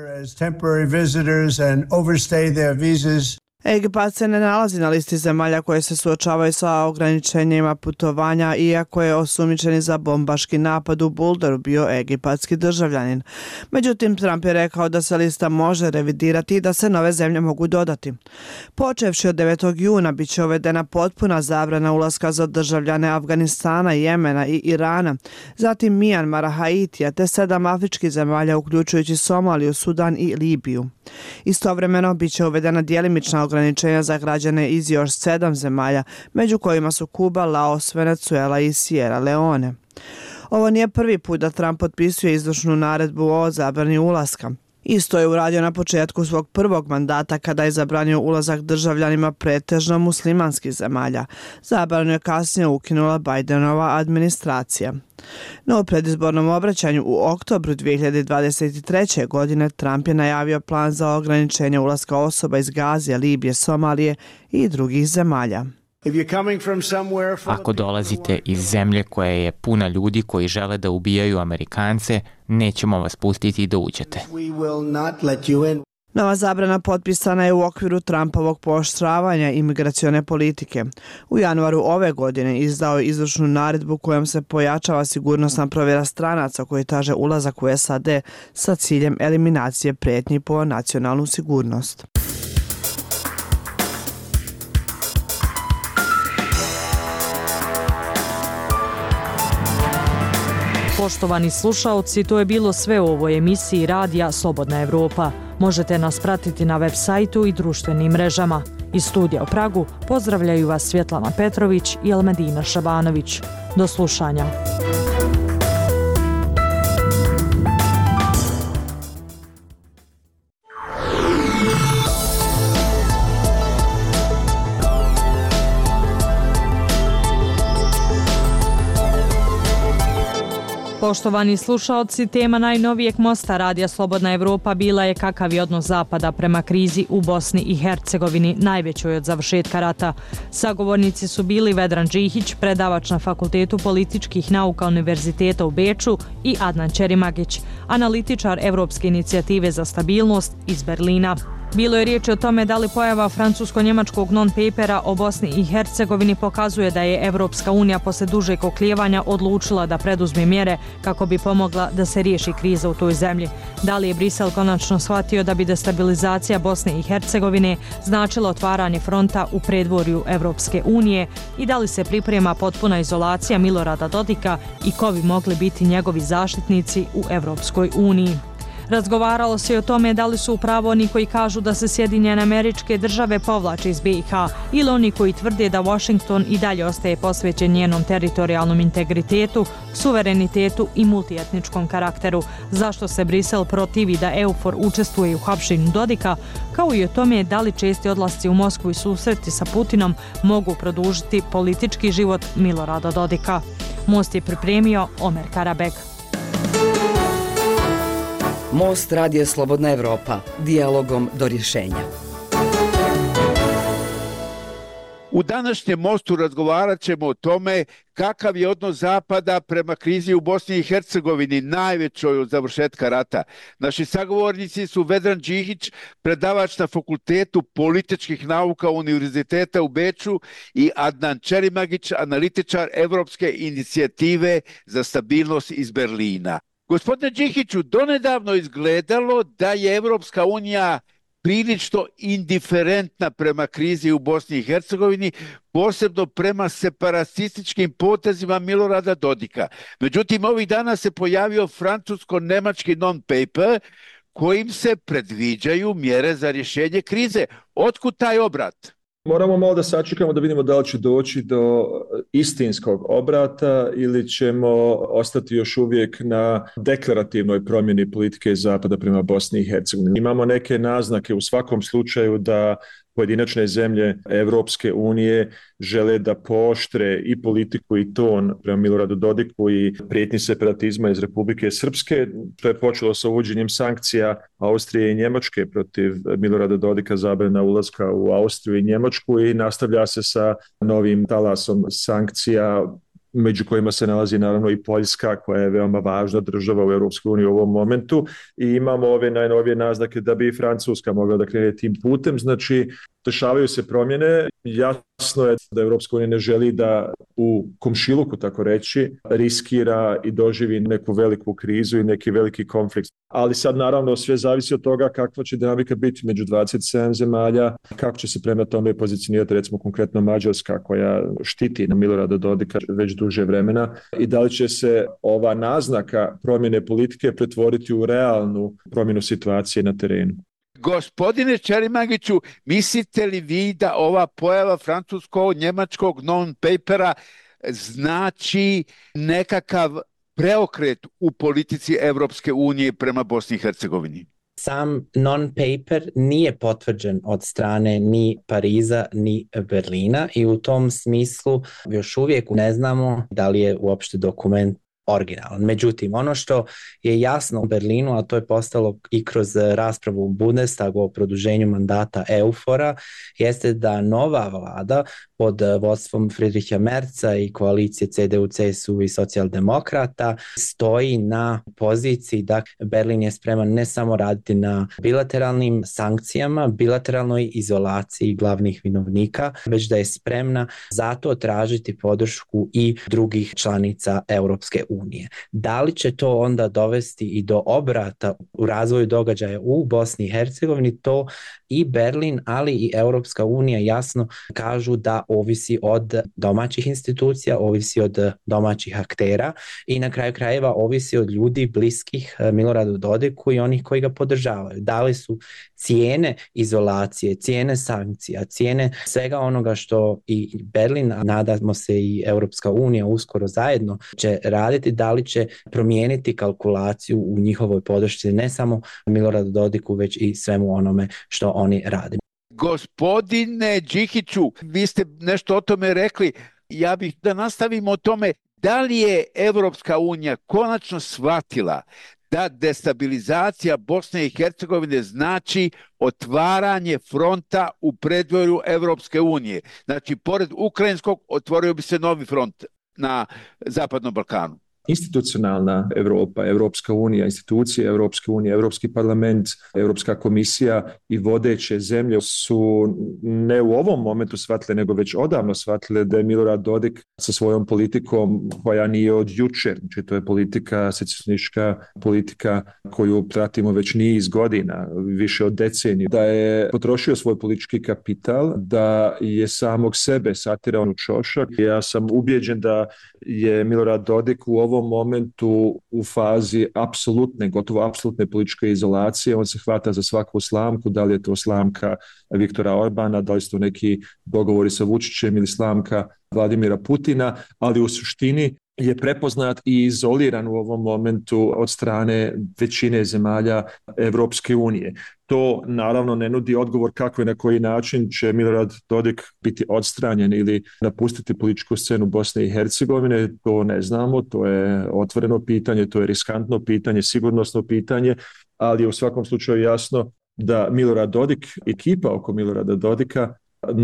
Egipat se ne nalazi na listi zemalja koje se suočavaju sa ograničenjima putovanja, iako je osumnjičeni za bombaški napad u Boulderu bio egipatski državljanin. Međutim, Trump je rekao da se lista može revidirati i da se nove zemlje mogu dodati. Počevši od devetog juna bit će uvedena potpuna zabrana ulaska za državljane Afganistana, Jemena i Irana, zatim Mijanmara, Haitija te sedam afričkih zemalja uključujući Somaliju, Sudan i Libiju. Istovremeno bit će uvedena djelimična ograničenja za građane iz još sedam zemalja, među kojima su Kuba, Laos, Venezuela i Sierra Leone. Ovo nije prvi put da Trump potpisuje izvršnu naredbu o zabrani ulaska. Isto je uradio na početku svog prvog mandata kada je zabranio ulazak državljanima pretežno muslimanskih zemalja. Zabranu je kasnije ukinula Bidenova administracija. No u predizbornom obraćanju u oktobru dvije hiljade dvadeset treće. godine Trump je najavio plan za ograničenje ulaska osoba iz Gazije, Libije, Somalije i drugih zemalja. Ako dolazite iz zemlje koja je puna ljudi koji žele da ubijaju Amerikance, nećemo vas pustiti da uđete. Nova zabrana potpisana je u okviru Trumpovog pooštravanja imigracione politike. U januaru ove godine izdao je izvršnu naredbu kojom se pojačava sigurnosna provjera stranaca koji traže ulazak u S A D sa ciljem eliminacije prijetnji po nacionalnu sigurnost. Poštovani slušaoci, to je bilo sve u ovoj emisiji Radija Slobodna Evropa. Možete nas pratiti na web sajtu i društvenim mrežama. Iz studija u Pragu pozdravljaju vas Svjetlana Petrović i Elmedina Šabanović. Do slušanja. Poštovani slušaoci, tema najnovijeg mosta Radija Slobodna Evropa bila je kakav je odnos Zapada prema krizi u Bosni i Hercegovini, najvećoj od završetka rata. Sagovornici su bili Vedran Džihić, predavač na Fakultetu političkih nauka Univerziteta u Beču, i Adnan Ćerimagić, analitičar Evropske inicijative za stabilnost iz Berlina. Bilo je riječi o tome da li pojava francusko-njemačkog non-papera o Bosni i Hercegovini pokazuje da je Evropska unija posle dužeg oklijevanja odlučila da preduzme mjere kako bi pomogla da se riješi kriza u toj zemlji. Da li je Brisel konačno shvatio da bi destabilizacija Bosne i Hercegovine značila otvaranje fronta u predvorju Evropske unije i da li se priprema potpuna izolacija Milorada Dodika i ko bi mogli biti njegovi zaštitnici u Evropskoj uniji. Razgovaralo se i o tome da li su upravo oni koji kažu da se Sjedinjene Američke Države povlače iz B i H ili oni koji tvrde da Washington i dalje ostaje posvećen njenom teritorijalnom integritetu, suverenitetu i multietničkom karakteru. Zašto se Brisel protivi da EUFOR učestvuje u hapšenju Dodika, kao i o tome da li česti odlasci u Moskvu i susreti sa Putinom mogu produžiti politički život Milorada Dodika. Most je pripremio Omer Karabek. Most Radija Slobodna Evropa, dijalogom do rješenja. U današnjem mostu razgovarat ćemo o tome kakav je odnos Zapada prema krizi u Bosni i Hercegovini, najvećoj od završetka rata. Naši sagovornici su Vedran Džihić, predavač na Fakultetu političkih nauka Univerziteta u Beču, i Adnan Ćerimagić, analitičar Evropske inicijative za stabilnost iz Berlina. Gospodine Džihiću, donedavno izgledalo da je Evropska unija prilično indiferentna prema krizi u Bosni i Hercegovini, posebno prema separatističkim potezima Milorada Dodika. Međutim, ovih dana se pojavio francusko-nemački non-paper kojim se predviđaju mjere za rješenje krize. Otkud taj obrat? Moramo malo da sačekamo da vidimo da li će doći do istinskog obrata ili ćemo ostati još uvijek na deklarativnoj promjeni politike Zapada prema Bosni i Hercegovini. Imamo neke naznake u svakom slučaju da pojedinačne zemlje Evropske unije žele da pooštre i politiku i ton prema Miloradu Dodiku i prijetnji separatizma iz Republike Srpske. To je počelo sa uvođenjem sankcija Austrije i Njemačke protiv Milorada Dodika, zabrana ulaska u Austriju i Njemačku, i nastavlja se sa novim talasom sankcija, među kojima se nalazi naravno i Poljska, koja je veoma važna država u Europskoj uniji u ovom momentu, i imamo ove najnovije naznake da bi i Francuska mogla da krene tim putem. Znači, dešavaju se promjene. Jasno je da Europska unija ne želi da u komšiluku, tako reći, riskira i doživi neku veliku krizu i neki veliki konflikt. Ali sad naravno sve zavisi od toga kakva će dinamika biti među dvadeset sedam zemalja, kako će se prema tome pozicionirati recimo konkretno Mađarska, koja štiti na Milorada Dodika već duže vremena, i da li će se ova naznaka promjene politike pretvoriti u realnu promjenu situacije na terenu. Gospodine Ćerimagiću, mislite li vi da ova pojava francusko-njemačkog non-papera znači nekakav preokret u politici Evropske unije prema Bosni i Hercegovini? Sam non-paper nije potvrđen od strane ni Pariza ni Berlina i u tom smislu još uvijek ne znamo da li je uopšte dokument originalan. Međutim, ono što je jasno u Berlinu, a to je postalo i kroz raspravu u Bundestagu o produženju mandata EUFOR-a, jeste da nova vlada pod vodstvom Friedricha Merza i koalicije C D U, C S U i socijaldemokrata stoji na poziciji da Berlin je spreman ne samo raditi na bilateralnim sankcijama, bilateralnoj izolaciji glavnih vinovnika, već da je spremna zato tražiti podršku i drugih članica Europske unije. Da li će to onda dovesti i do obrata u razvoju događaja u Bosni i Hercegovini, to i Berlin, ali i Europska unija jasno kažu da ovisi od domaćih institucija, ovisi od domaćih aktera i na kraju krajeva ovisi od ljudi bliskih Miloradu Dodiku i onih koji ga podržavaju. Da li su cijene izolacije, cijene sankcija, cijene svega onoga što i Berlin, a nadamo se i Europska unija uskoro zajedno će raditi, da li će promijeniti kalkulaciju u njihovoj podršci ne samo Miloradu Dodiku, već i svemu onome što oni rade. Gospodine Đikiću, vi ste nešto o tome rekli, ja bih da nastavimo o tome, da li je Evropska unija konačno shvatila da destabilizacija Bosne i Hercegovine znači otvaranje fronta u predvorju Evropske unije. Znači, pored ukrajinskog otvorio bi se novi front na Zapadnom Balkanu. Institucionalna Europa, Evropska unija, institucije Evropske unije, Evropski parlament, Evropska komisija i vodeće zemlje su ne u ovom momentu shvatile, nego već odavno shvatile da je Milorad Dodik sa svojom politikom koja nije od jučer, znači to je politika, secesionistička politika koju pratimo već niz godina, više od decenije, da je potrošio svoj politički kapital, da je samog sebe satirao u čošak. Ja sam ubijeđen da je Milorad Dodik u ovom momentu u fazi apsolutne, gotovo apsolutne političke izolacije. On se hvata za svaku slamku, da li je to slamka Viktora Orbana, da li su to neki dogovori sa Vučićem ili slamka Vladimira Putina, ali u suštini je prepoznat i izoliran u ovom momentu od strane većine zemalja Evropske unije. To naravno ne nudi odgovor kako i na koji način će Milorad Dodik biti odstranjen ili napustiti političku scenu Bosne i Hercegovine. To ne znamo, to je otvoreno pitanje, to je riskantno pitanje, sigurnosno pitanje, ali je u svakom slučaju jasno da Milorad Dodik, ekipa oko Milorada Dodika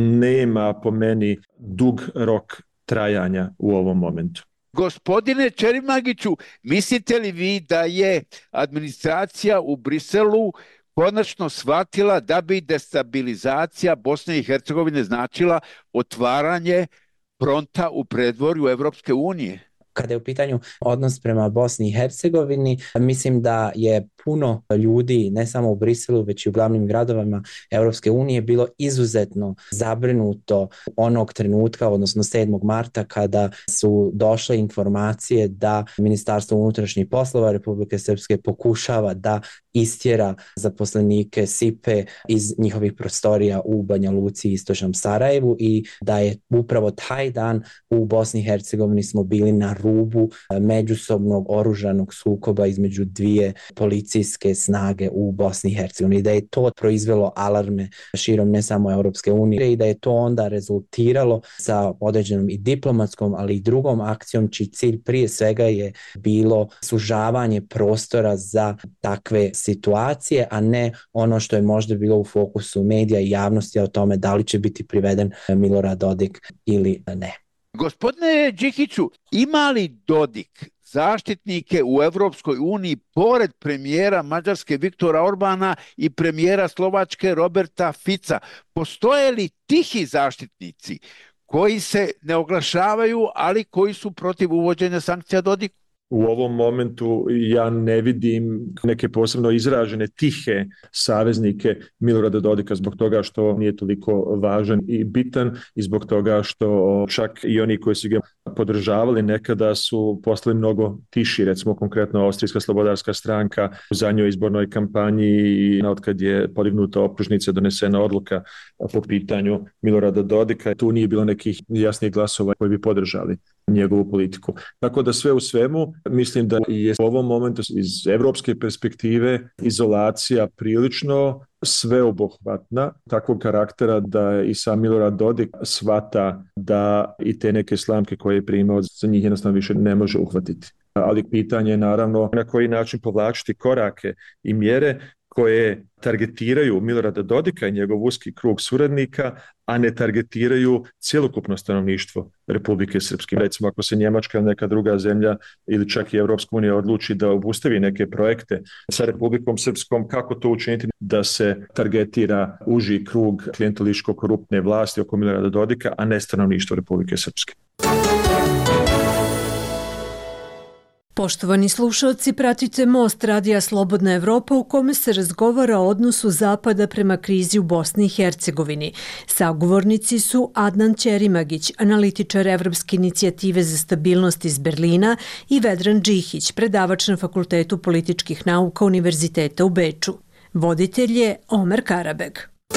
nema po meni dug rok trajanja u ovom momentu. Gospodine Čerimagiću, mislite li vi da je administracija u Briselu konačno shvatila da bi destabilizacija Bosne i Hercegovine značila otvaranje fronta u predvorju Evropske unije? Kada je u pitanju odnos prema Bosni i Hercegovini, mislim da je puno ljudi, ne samo u Briselu, već i u glavnim gradovima Europske unije, bilo izuzetno zabrinuto onog trenutka, odnosno sedmog marta, kada su došle informacije da Ministarstvo unutrašnjih poslova Republike Srpske pokušava da istjera zaposlenike S I P E iz njihovih prostorija u Banja Luci i istočnom Sarajevu i da je upravo taj dan u Bosni i Hercegovini smo bili na rubu međusobnog oružanog sukoba između dvije policijske snage u Bosni i Hercegovini, da je to proizvelo alarme širom ne samo Europske unije i da je to onda rezultiralo sa određenom i diplomatskom, ali i drugom akcijom, čiji cilj prije svega je bilo sužavanje prostora za takve situacije, a ne ono što je možda bilo u fokusu medija i javnosti o tome da li će biti priveden Milorad Dodik ili ne. Gospodine Đikiću, ima li Dodik zaštitnike u Evropskoj uniji pored premijera Mađarske Viktora Orbana i premijera Slovačke Roberta Fica? Postoje li tihi zaštitnici koji se ne oglašavaju, ali koji su protiv uvođenja sankcija Dodiku? U ovom momentu ja ne vidim neke posebno izražene tihe saveznike Milorada Dodika zbog toga što nije toliko važan i bitan i zbog toga što čak i oni koji su ga podržavali nekada su postali mnogo tiši, recimo konkretno Austrijska slobodarska stranka u zadnjoj izbornoj kampanji i otkad je podignuta optužnica, donesena odluka po pitanju Milorada Dodika, tu nije bilo nekih jasnih glasova koji bi podržali njegovu politiku. Tako da sve u svemu mislim da je u ovom momentu iz evropske perspektive izolacija prilično sveobuhvatna, takvog karaktera da i sam Milorad Dodik shvata da i te neke slamke koje je primao za njih jednostavno više ne može uhvatiti. Ali pitanje je naravno na koji način povlačiti korake i mjere koje targetiraju Milorada Dodika i njegov uski krug suradnika, a ne targetiraju cjelokupno stanovništvo Republike Srpske. Recimo, ako se Njemačka ili neka druga zemlja ili čak i Evropska unija odluči da obustavi neke projekte sa Republikom Srpskom, kako to učiniti da se targetira uži krug klijentelističko-koruptne vlasti oko Milorada Dodika, a ne stanovništvo Republike Srpske. Poštovani slušalci, pratite Most radija Slobodna Evropa u kome se razgovara o odnosu Zapada prema krizi u Bosni i Hercegovini. Sagovornici su Adnan Ćerimagić, analitičar Evropske inicijative za stabilnost iz Berlina, i Vedran Džihić, predavač na Fakultetu političkih nauka Univerziteta u Beču. Voditelj je Omer Karabeg.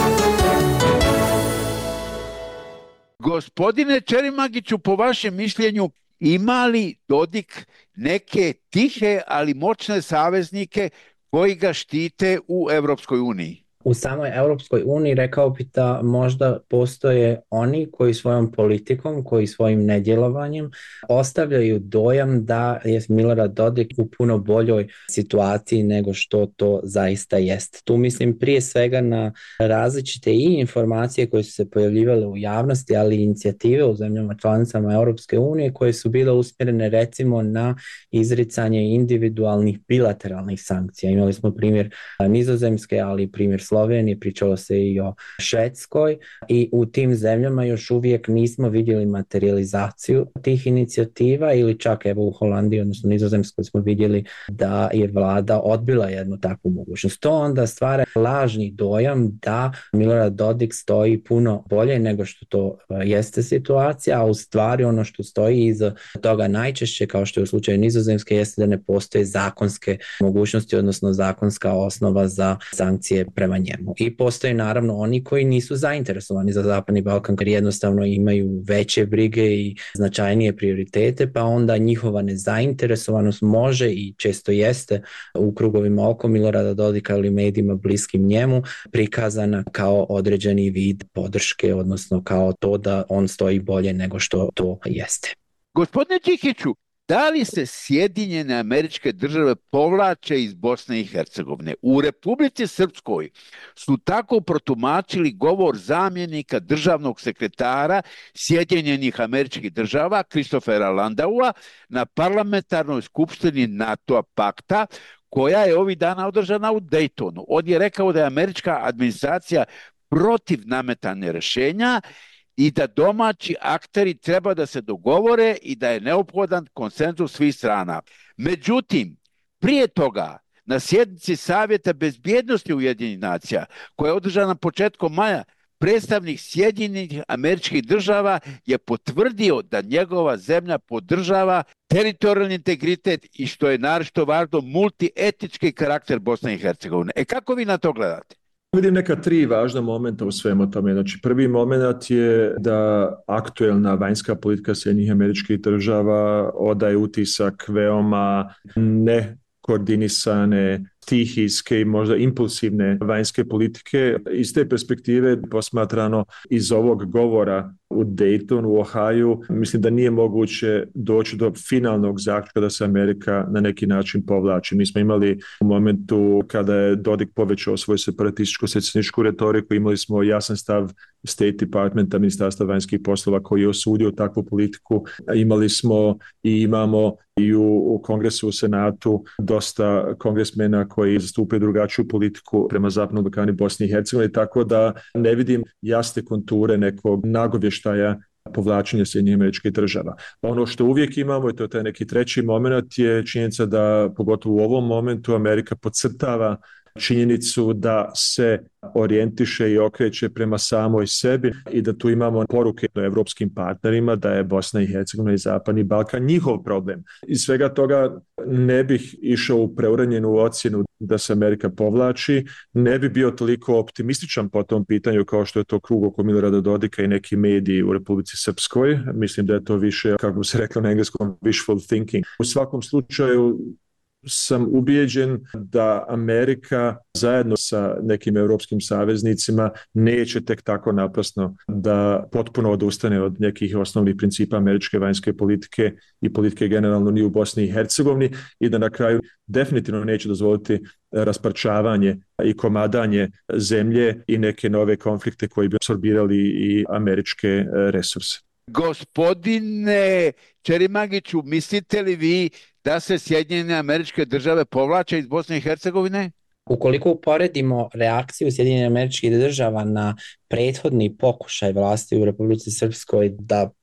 Gospodine Ćerimagiću, po vašem mišljenju, ima li Dodik neke tihe, ali moćne saveznike koji ga štite u Evropskoj uniji? U samoj Europskoj uniji rekao bi da možda postoje oni koji svojom politikom, koji svojim nedjelovanjem ostavljaju dojam da je Milorad Dodik u puno boljoj situaciji nego što to zaista jest. Tu mislim prije svega na različite i informacije koje su se pojavljivale u javnosti, ali i inicijative u zemljama članicama Europske unije koje su bile usmjerene recimo na izricanje individualnih bilateralnih sankcija. Imali smo primjer Nizozemske, ali i primjer Slovenije, pričalo se i o Švedskoj, i u tim zemljama još uvijek nismo vidjeli materializaciju tih inicijativa, ili čak evo u Holandiji, odnosno Nizozemskoj, smo vidjeli da je vlada odbila jednu takvu mogućnost. To onda stvara lažni dojam da Milorad Dodik stoji puno bolje nego što to jeste situacija, a u stvari ono što stoji iza toga najčešće, kao što je u slučaju Nizozemske, jeste da ne postoje zakonske mogućnosti, odnosno zakonska osnova za sankcije prema njemu. I postoje naravno oni koji nisu zainteresovani za Zapadni Balkan, jer jednostavno imaju veće brige i značajnije prioritete, pa onda njihova nezainteresovanost može i često jeste u krugovima oko Milorada Dodika ili medijima bliskim njemu prikazana kao određeni vid podrške, odnosno kao to da on stoji bolje nego što to jeste. Gospodine Čihiću, da li se Sjedinjene Američke Države povlače iz Bosne i Hercegovine? U Republici Srpskoj su tako protumačili govor zamjenika državnog sekretara Sjedinjenih Američkih Država Kristofera Landaua na parlamentarnoj skupštini NATO pakta, koja je ovih dana održana u Daytonu. On je rekao da je američka administracija protiv nametanja rješenja i da domaći akteri treba da se dogovore i da je neophodan konsenzus svih strana. Međutim, prije toga, na sjednici Savjeta bezbjednosti Ujedinjenih nacija, koja je održana početkom maja, predstavnik Sjedinjenih Američkih Država je potvrdio da njegova zemlja podržava teritorijalni integritet i, što je naročito važno, multietnički karakter Bosne i Hercegovine. E kako vi na to gledate? Vidim neka tri važna momenta u svemu tome. Znači, prvi moment je da aktuelna vanjska politika Sjedinjenih Američkih Država odaje utisak veoma nekoordinisane, stihijske i možda impulsivne vanjske politike. Iz te perspektive, posmatrano iz ovog govora u Daytonu, u Ohaju, mislim da nije moguće doći do finalnog zaključka da se Amerika na neki način povlači. Mi smo imali u momentu kada je Dodik povećao svoju separatističku secesionističku retoriku, imali smo jasan stav State Departmenta, Ministarstva vanjskih poslova, koji je osudio takvu politiku. Imali smo i imamo i u, u Kongresu, u Senatu, dosta kongresmena koji zastupaju drugačiju politiku prema Zapadnom Balkanu i Bosni i Hercegovini, tako da ne vidim jasne konture nekog nagovještaja povlačenja Sjedinjenih Američkih Država. Ono što uvijek imamo, i to je taj neki treći moment, je činjenica da, pogotovo u ovom momentu, Amerika podcrtava činjenicu da se orijentiše i okreće prema samoj sebi i da tu imamo poruke evropskim partnerima da je Bosna i Hercegovina i Zapadni Balkan njihov problem. Iz svega toga ne bih išao u preuranjenu ocjenu da se Amerika povlači, ne bi bio toliko optimističan po tom pitanju kao što je to krug oko Milorada Dodika i neki mediji u Republici Srpskoj. Mislim da je to više, kako bi se reklo na engleskom, wishful thinking. U svakom slučaju sam ubijeđen da Amerika zajedno sa nekim europskim saveznicima neće tek tako naprasno da potpuno odustane od nekih osnovnih principa američke vanjske politike i politike generalno ni u Bosni i Hercegovini i da na kraju definitivno neće dozvoliti rasparčavanje i komadanje zemlje i neke nove konflikte koji bi apsorbirali i američke resurse. Gospodine Ćerimagiću, mislite li vi da se Sjedinjene Američke Države povlače iz Bosne i Hercegovine? Ukoliko uporedimo reakciju Sjedinjenih Američkih Država na prethodni pokušaj vlasti u Republici Srpskoj da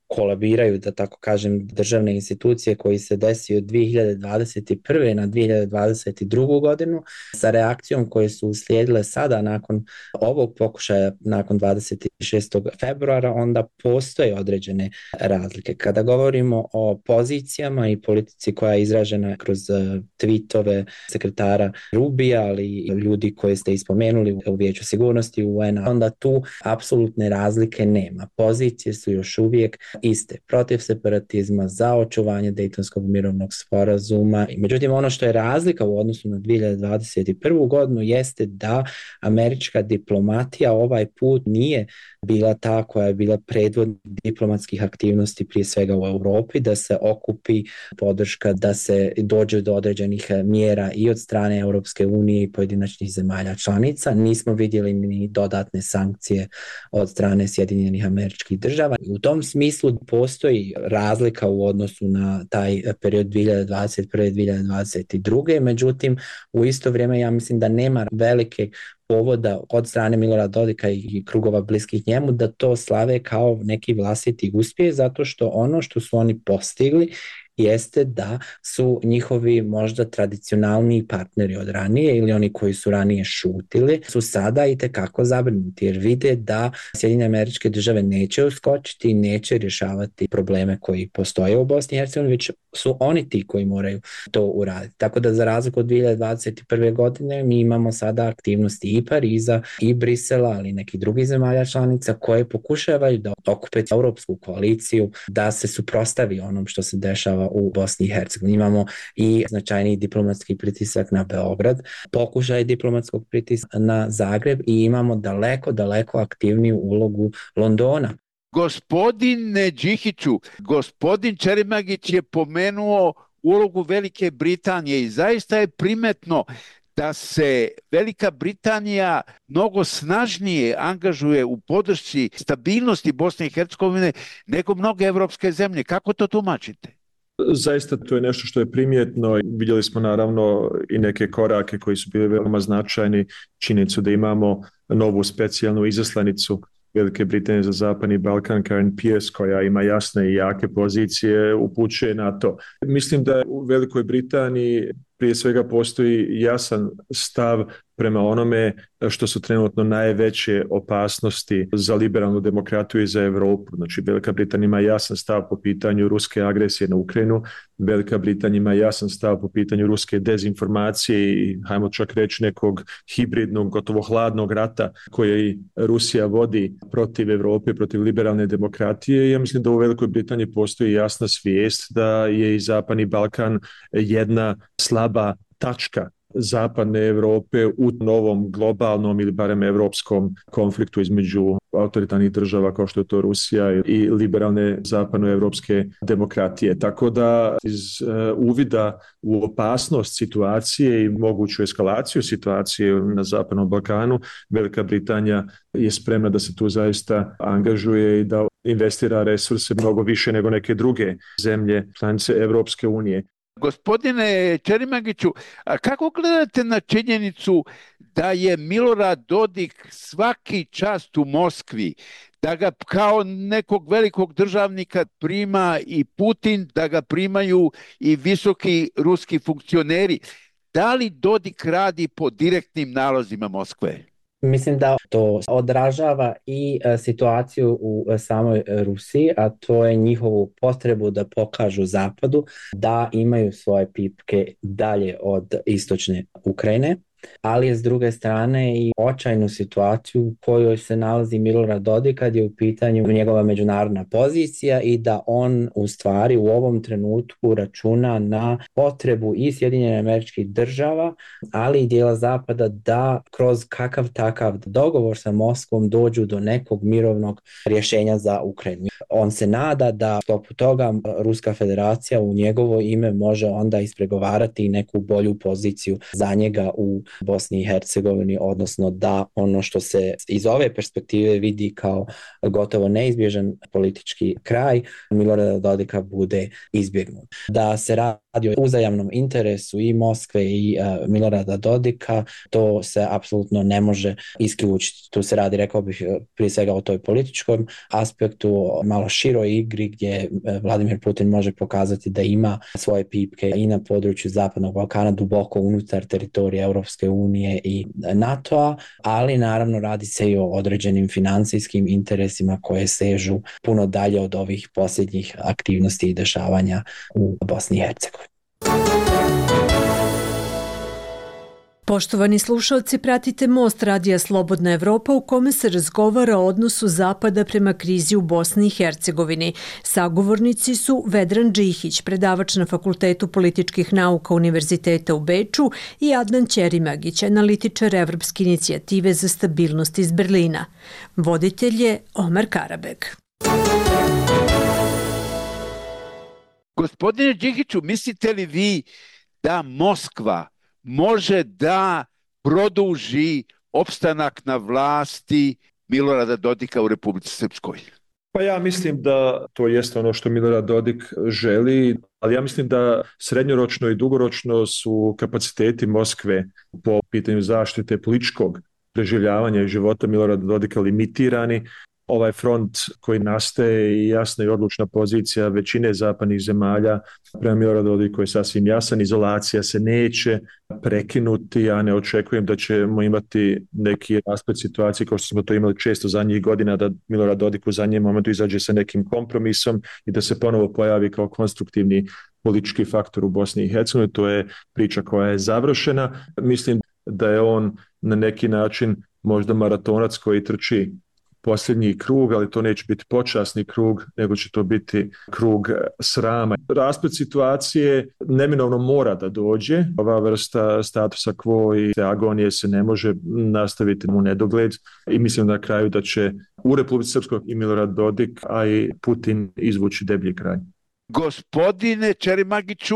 kolabiraju, da tako kažem, državne institucije koji se desio od dvije hiljade dvadeset prve na dvije hiljade dvadeset drugu godinu sa reakcijom koje su uslijedile sada nakon ovog pokušaja, nakon dvadeset šestog februara, onda postoje određene razlike. Kada govorimo o pozicijama i politici koja je izražena kroz tweetove sekretara Rubija, ali i ljudi koje ste ispomenuli u Vijeću sigurnosti U N A, onda tu apsolutne razlike nema. Pozicije su još uvijek iste, protiv separatizma, za očuvanje Dejtonskog mirovnog sporazuma. Međutim, ono što je razlika u odnosu na dvije hiljade dvadeset prvu godinu jeste da američka diplomatija ovaj put nije bila ta koja je bila predvodnik diplomatskih aktivnosti prije svega u Europi, da se okupi podrška, da se dođe do određenih mjera i od strane Europske unije i pojedinačnih zemalja članica. Nismo vidjeli ni dodatne sankcije od strane Sjedinjenih Američkih Država. U tom smislu postoji razlika u odnosu na taj period dvije hiljade dvadeset prve do dvije hiljade dvadeset druge. Međutim, u isto vrijeme ja mislim da nema velike povoda od strane Milorada Dodika i krugova bliskih njemu da to slave kao neki vlastiti uspjeh, zato što ono što su oni postigli jeste da su njihovi možda tradicionalni partneri od ranije ili oni koji su ranije šutili su sada i tekako zabrinuti jer vide da Sjedinjene Američke Države neće uskočiti i neće rješavati probleme koji postoje u Bosni i Hercegovini, već su oni ti koji moraju to uraditi. Tako da za razliku od dvije hiljade dvadeset prve godine mi imamo sada aktivnosti i Pariza i Brisela, ali i nekih drugih zemalja članica koje pokušavaju da okupe europsku koaliciju, da se suprotstavi onom što se dešava u Bosni i Hercegovini. Imamo i značajni diplomatski pritisak na Beograd, pokušaj diplomatskog pritiska na Zagreb i imamo daleko, daleko aktivniju ulogu Londona. Gospodine Đihiću, gospodin Čerimagić je pomenuo ulogu Velike Britanije i zaista je primetno da se Velika Britanija mnogo snažnije angažuje u podršci stabilnosti Bosne i Hercegovine nego mnoge evropske zemlje. Kako to tumačite? Zaista to je nešto što je primjetno. Vidjeli smo naravno i neke korake koji su bili veoma značajni. Činjenicu da imamo novu specijalnu izaslanicu Velike Britanije za Zapadni Balkan, Karen Pierce, koja ima jasne i jake pozicije, upućuje na to. Mislim da u Velikoj Britaniji prije svega postoji jasan stav prema onome što su trenutno najveće opasnosti za liberalnu demokratiju i za Europu. Znači, Velika Britanija ima jasan stav po pitanju ruske agresije na Ukrajinu, Velika Britanija ima jasan stav po pitanju ruske dezinformacije i, hajmo čak reći, nekog hibridnog, gotovo hladnog rata koji Rusija vodi protiv Europe, protiv liberalne demokratije. Ja mislim da u Velikoj Britaniji postoji jasna svijest da je i Zapadni Balkan jedna slaba tačka Zapadne Europe u novom globalnom ili barem europskom konfliktu između autoritarnih država kao što je to Rusija i liberalne zapadnoevropske demokratije. Tako da iz uh, uvida u opasnost situacije i moguću eskalaciju situacije na Zapadnom Balkanu, Velika Britanija je spremna da se tu zaista angažuje i da investira resurse mnogo više nego neke druge zemlje članice Evropske unije. Gospodine Čerimagiću, a kako gledate na činjenicu da je Milorad Dodik svaki čas u Moskvi, da ga kao nekog velikog državnika prima i Putin, da ga primaju i visoki ruski funkcioneri? Da li Dodik radi po direktnim nalozima Moskve? Mislim da to odražava i situaciju u samoj Rusiji, a to je njihovu potrebu da pokažu Zapadu da imaju svoje pipke dalje od istočne Ukrajine, ali je s druge strane i očajnu situaciju u kojoj se nalazi Milorad Dodik kad je u pitanju njegova međunarodna pozicija i da on u stvari u ovom trenutku računa na potrebu i Sjedinjenih Američkih Država, ali i dijela Zapada da kroz kakav takav dogovor sa Moskvom dođu do nekog mirovnog rješenja za Ukrajinu. On se nada da u sklopu toga Ruska Federacija u njegovo ime može onda ispregovarati neku bolju poziciju za njega u Bosni i Hercegovini, odnosno da ono što se iz ove perspektive vidi kao gotovo neizbježan politički kraj Milorada Dodika bude izbjegnut. Da se radi radi o uzajamnom interesu i Moskve i uh, Milorada Dodika, to se apsolutno ne može isključiti. Tu se radi, rekao bih, prije svega o toj političkom aspektu, malo široj igri gdje Vladimir Putin može pokazati da ima svoje pipke i na području Zapadnog Balkana, duboko unutar teritorija Europske unije i NATO-a, ali naravno radi se i o određenim financijskim interesima koje sežu puno dalje od ovih posljednjih aktivnosti i dešavanja u Bosni i Hercegovini. Poštovani slušalci, pratite Most radija Slobodna Evropa u kome se razgovara o odnosu Zapada prema krizi u Bosni i Hercegovini. Sagovornici su Vedran Džihić, predavač na Fakultetu političkih nauka Univerziteta u Beču, i Adnan Ćerimagić, analitičar Evropske inicijative za stabilnost iz Berlina. Voditelj je Omar Karabek. Gospodine Džihiću, mislite li vi da Moskva može da produži opstanak na vlasti Milorada Dodika u Republici Srpskoj? Pa ja mislim da to jeste ono što Milorad Dodik želi, ali ja mislim da srednjoročno i dugoročno su kapaciteti Moskve po pitanju zaštite političkog preživljavanja i života Milorada Dodika limitirani. Ovaj front koji nastaje i jasna i odlučna pozicija većine zapadnih zemalja prema Miloradu Dodiku je sasvim jasan. Izolacija se neće prekinuti, ja ne očekujem da ćemo imati neki rasplet situacije kao što smo to imali često zadnjih godina, da Milorad Dodik u zadnjem momentu izađe sa nekim kompromisom i da se ponovo pojavi kao konstruktivni politički faktor u Bosni i Hercegovini. To je priča koja je završena. Mislim da je on na neki način možda maratonac koji trči posljednji krug, ali to neće biti počasni krug, nego će to biti krug srama. Rasplet situacije neminovno mora da dođe. Ova vrsta statusa quo i agonije se ne može nastaviti u nedogled i mislim na kraju da će u Republici Srpskoj i Milorad Dodik, a i Putin izvući deblji kraj. Gospodine Ćerimagiću,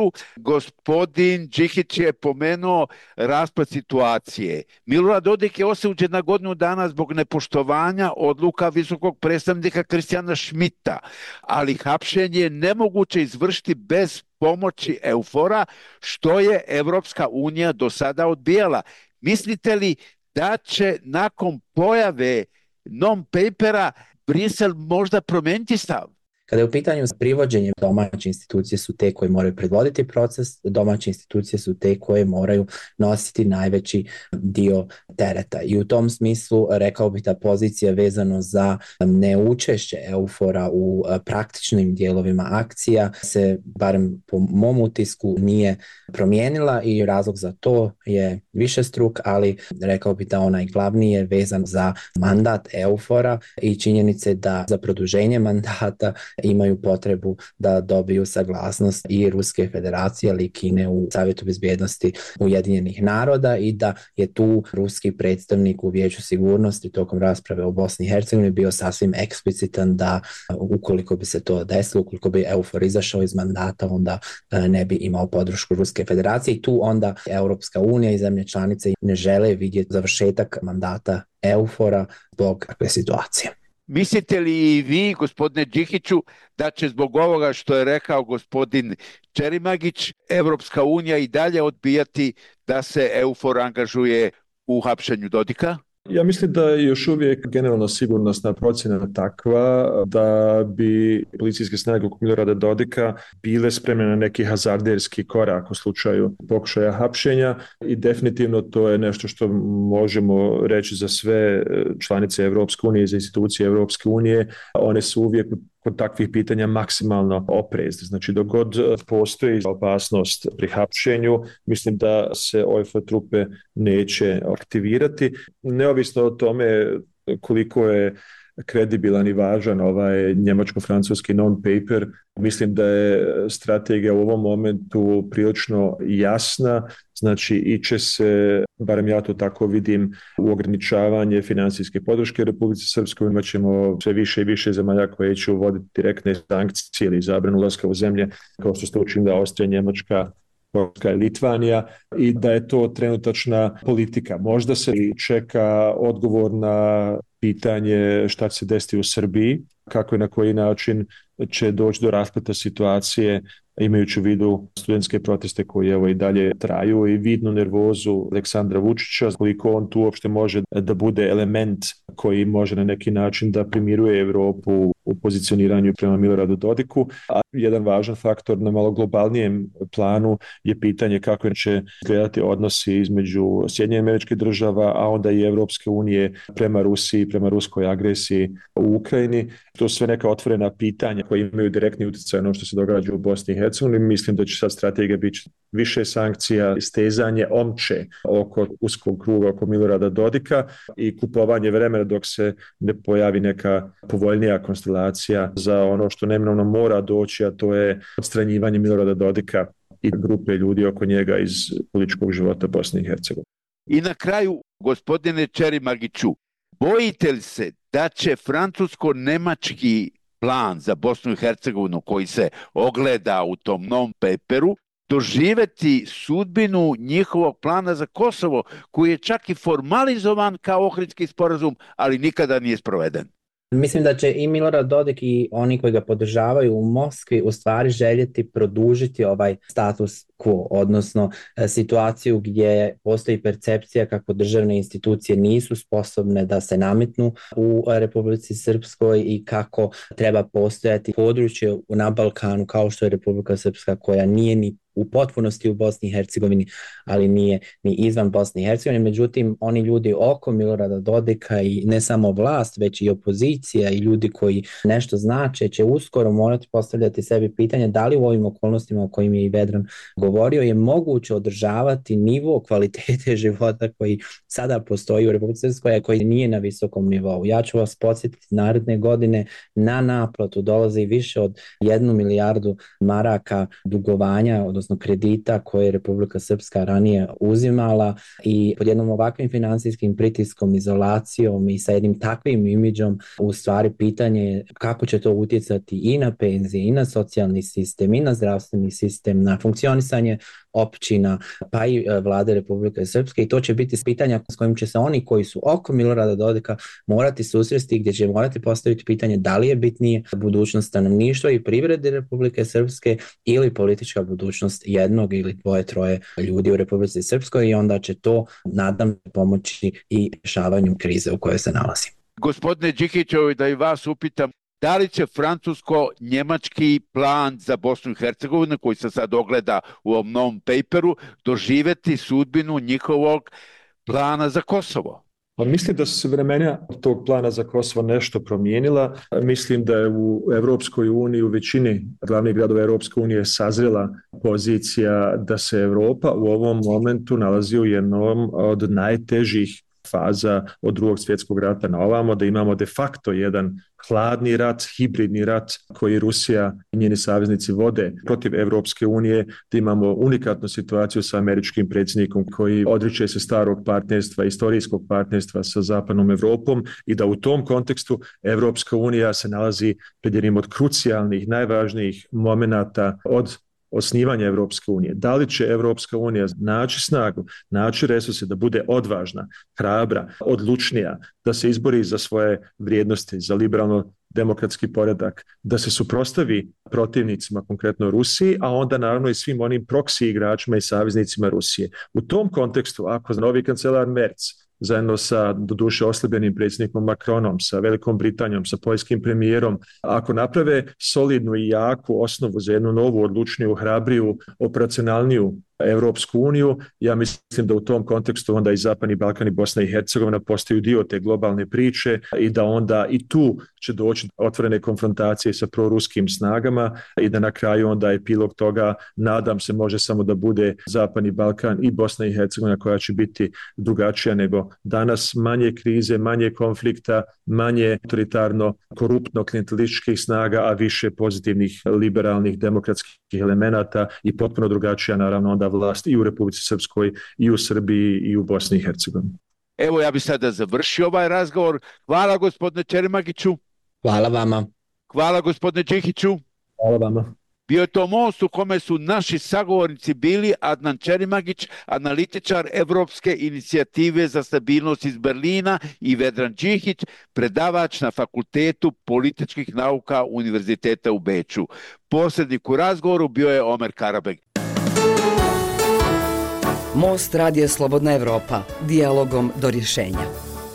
gospodin Džihić je pomenuo raspad situacije. Milorad Dodik je osuđen na godinu dana zbog nepoštovanja odluka visokog predstavnika Kristijana Šmita, ali hapšenje je nemoguće izvršiti bez pomoći EUFOR-a, što je Evropska unija do sada odbijala. Mislite li da će nakon pojave non-papera Brisel možda promijeniti stav? Kada je u pitanju privođenje, domaće institucije su te koje moraju predvoditi proces, domaće institucije su te koje moraju nositi najveći dio tereta. I u tom smislu rekao bih da pozicija vezano za neučešće EUFOR-a u praktičnim dijelovima akcija se, barem po mom utisku, nije promijenila i razlog za to je višestruk, ali rekao bih da onaj glavni je vezan za mandat EUFOR-a i činjenice da za produženje mandata imaju potrebu da dobiju saglasnost i Ruske federacije, ali i Kine u Savjetu bezbjednosti Ujedinjenih naroda i da je tu ruski predstavnik u Vijeću sigurnosti tokom rasprave o Bosni i Hercegovini bio sasvim eksplicitan da ukoliko bi se to desilo, ukoliko bi EUFOR izašao iz mandata, onda ne bi imao podršku Ruske federacije i tu onda Europska unija i zemlje članice ne žele vidjeti završetak mandata EUFOR-a zbog takve situacije. Mislite li i vi, gospodine Džihiću, da će zbog ovoga što je rekao gospodin Ćerimagić, Evropska unija i dalje odbijati da se EUFOR angažuje u hapšenju Dodika? Ja mislim da je još uvijek generalno sigurnosna procjena takva da bi policijske snage oko Milorada Dodika bile spremne na neki hazarderski korak u slučaju pokušaja hapšenja i definitivno to je nešto što možemo reći za sve članice Evropske unije i za institucije Evropske unije. One su uvijek kod takvih pitanja maksimalno oprezne. Znači, dok god postoji opasnost pri hapšenju, mislim da se O F trupe neće aktivirati. Neovisno o tome koliko je kredibilan i važan ovaj njemačko-francuski non-paper, mislim da je strategija u ovom momentu prilično jasna, znači iće se, barem ja to tako vidim, u ograničavanje financijske podrške Republici Srpskoj. Imat ćemo sve više i više zemalja koje će uvoditi direktne sankcije ili zabranu ulaska u zemlje, kao što ste učinili Austrija, Njemačka, Poljska i Litvanija, i da je to trenutačna politika. Možda se čeka odgovor na pitanje šta će se desiti u Srbiji, kako i na koji način će doći do raspleta situacije imajući u vidu studentske proteste koji evo i dalje traju i vidnu nervozu Aleksandra Vučića, koliko on tu uopšte može da bude element koji može na neki način da primiruje Evropu u pozicioniranju prema Miloradu Dodiku. A jedan važan faktor na malo globalnijem planu je pitanje kako će izgledati odnosi između Sjedinjenih Američkih Država, a onda i Evropske unije prema Rusiji, prema ruskoj agresiji u Ukrajini. To su sve neka otvorena pitanja koje imaju direktni utjecaj na ono što se događa u Bosni i Hercegovini. Mislim da će sad strategija biti više sankcija, stezanje omče oko uskog kruga oko Milorada Dodika i kupovanje vremena dok se ne pojavi neka povoljnija konstelacija za ono što neminovno mora doći, a to je odstranjivanje Milorada Dodika i grupe ljudi oko njega iz političkog života Bosne i Hercegovine. I na kraju, gospodine Čerimagiću, bojite li se da će francusko-nemački plan za Bosnu i Hercegovinu koji se ogleda u tom non-paperu doživjeti sudbinu njihovog plana za Kosovo, koji je čak i formalizovan kao Ohridski sporazum, ali nikada nije sproveden? Mislim da će i Milorad Dodik i oni koji ga podržavaju u Moskvi u stvari željeti produžiti ovaj status quo, odnosno situaciju gdje postoji percepcija kako državne institucije nisu sposobne da se nametnu u Republici Srpskoj i kako treba postojati područje na Balkanu kao što je Republika Srpska, koja nije ni u potpunosti u Bosni i Hercegovini, ali nije ni izvan Bosne i Hercegovine. Međutim, oni ljudi oko Milorada Dodika i ne samo vlast, već i opozicija i ljudi koji nešto znače će uskoro morati postavljati sebi pitanje da li u ovim okolnostima o kojim je i Vedran govorio je moguće održavati nivo kvalitete života koji sada postoji u Republici Srpskoj, a koji nije na visokom nivou. Ja ću vas podsjetiti, naredne godine na naplatu dolazi više od jednu milijardu maraka dugovanja, odnosno kredita koje je Republika Srpska ranije uzimala, i pod jednom ovakvim finansijskim pritiskom, izolacijom i sa jednim takvim imidžom u stvari pitanje je kako će to utjecati i na penzije, i na socijalni sistem, i na zdravstveni sistem, na funkcionisanje općina, pa i vlade Republike Srpske, i to će biti pitanja s kojim će se oni koji su oko Milorada Dodika morati susresti, gdje će morati postaviti pitanje da li je bitnije budućnost stanovništva i privrede Republike Srpske ili politička budućnost jednog ili dvoje, troje ljudi u Republici Srpskoj, i onda će to, nadam, pomoći i rješavanju krize u kojoj se nalazi. Gospodine Đikićevi, da i vas upitam, da li će francusko-njemački plan za Bosnu i Hercegovinu, koji se sad ogleda u ovom novom paperu, doživjeti sudbinu njihovog plana za Kosovo? Pa mislim da su se vremena tog plana za Kosovo nešto promijenila. Mislim da je u Evropskoj uniji, u većini glavnih gradova Evropske unije sazrela pozicija da se Evropa u ovom momentu nalazi u jednom od najtežih faza od drugog svjetskog rata na ovamo, da imamo de facto jedan hladni rat, hibridni rat koji Rusija i njeni saveznici vode protiv Evropske unije, da imamo unikatnu situaciju sa američkim predsjednikom koji odriče se starog partnerstva, istorijskog partnerstva sa zapadnom Evropom, i da u tom kontekstu Evropska unija se nalazi pred jednim od krucijalnih, najvažnijih momenata od osnivanja Evropske unije. Da li će Evropska unija naći snagu, naći resurse da bude odvažna, hrabra, odlučnija, da se izbori za svoje vrijednosti, za liberalno demokratski poredak, da se suprotstavi protivnicima, konkretno Rusiji, a onda naravno i svim onim proksi igračima i saveznicima Rusije. U tom kontekstu, ako novi kancelar Merz zajedno sa doduše oslabljenim predsjednikom Macronom, sa Velikom Britanijom, sa poljskim premijerom, ako naprave solidnu i jaku osnovu za jednu novu, odlučniju, hrabriju, operacionalniju Evropsku uniju, ja mislim da u tom kontekstu onda i Zapadni Balkan i Bosna i Hercegovina postaju dio te globalne priče, i da onda i tu će doći otvorene konfrontacije sa proruskim snagama, i da na kraju onda epilog toga, nadam se, može samo da bude Zapadni Balkan i Bosna i Hercegovina, koja će biti drugačija nego danas, manje krize, manje konflikta, manje autoritarno, koruptno, klijentelističkih snaga, a više pozitivnih, liberalnih, demokratskih elemenata, i potpuno drugačija naravno onda vlast i u Republici Srpskoj, i u Srbiji, i u Bosni i Hercegovini. Evo, ja bih sada završio ovaj razgovor. Hvala gospodine Čerimagiću. Hvala vama. Hvala gospodine Đikiću. Hvala vama. Bio je to most u kome su naši sagovornici bili Adnan Čerimagić, analitičar Evropske inicijative za stabilnost iz Berlina, i Vedran Đihić, predavač na Fakultetu političkih nauka Univerziteta u Beču. Posrednik u razgovoru bio je Omer Karabeg. Most radija Slobodna Evropa, dijalogom do rješenja.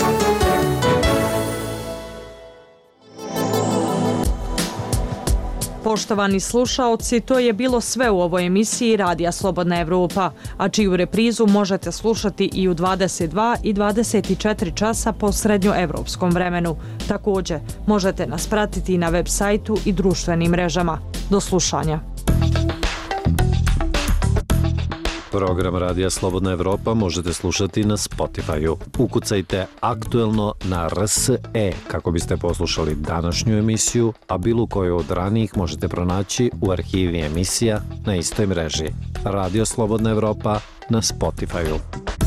Poštovani slušaoci, to je bilo sve u ovoj emisiji Radija Slobodna Evropa, a čiju reprizu možete slušati i u dvadeset dva i dvadeset četiri časa po srednjoevropskom vremenu. Također, možete nas pratiti na web sajtu i društvenim mrežama. Do slušanja. Program Radija Slobodna Evropa možete slušati na Spotify-u. Ukucajte aktuelno na R S E kako biste poslušali današnju emisiju, a bilo koju od ranijih možete pronaći u arhivi emisija na istoj mreži. Radio Slobodna Evropa na Spotify-u.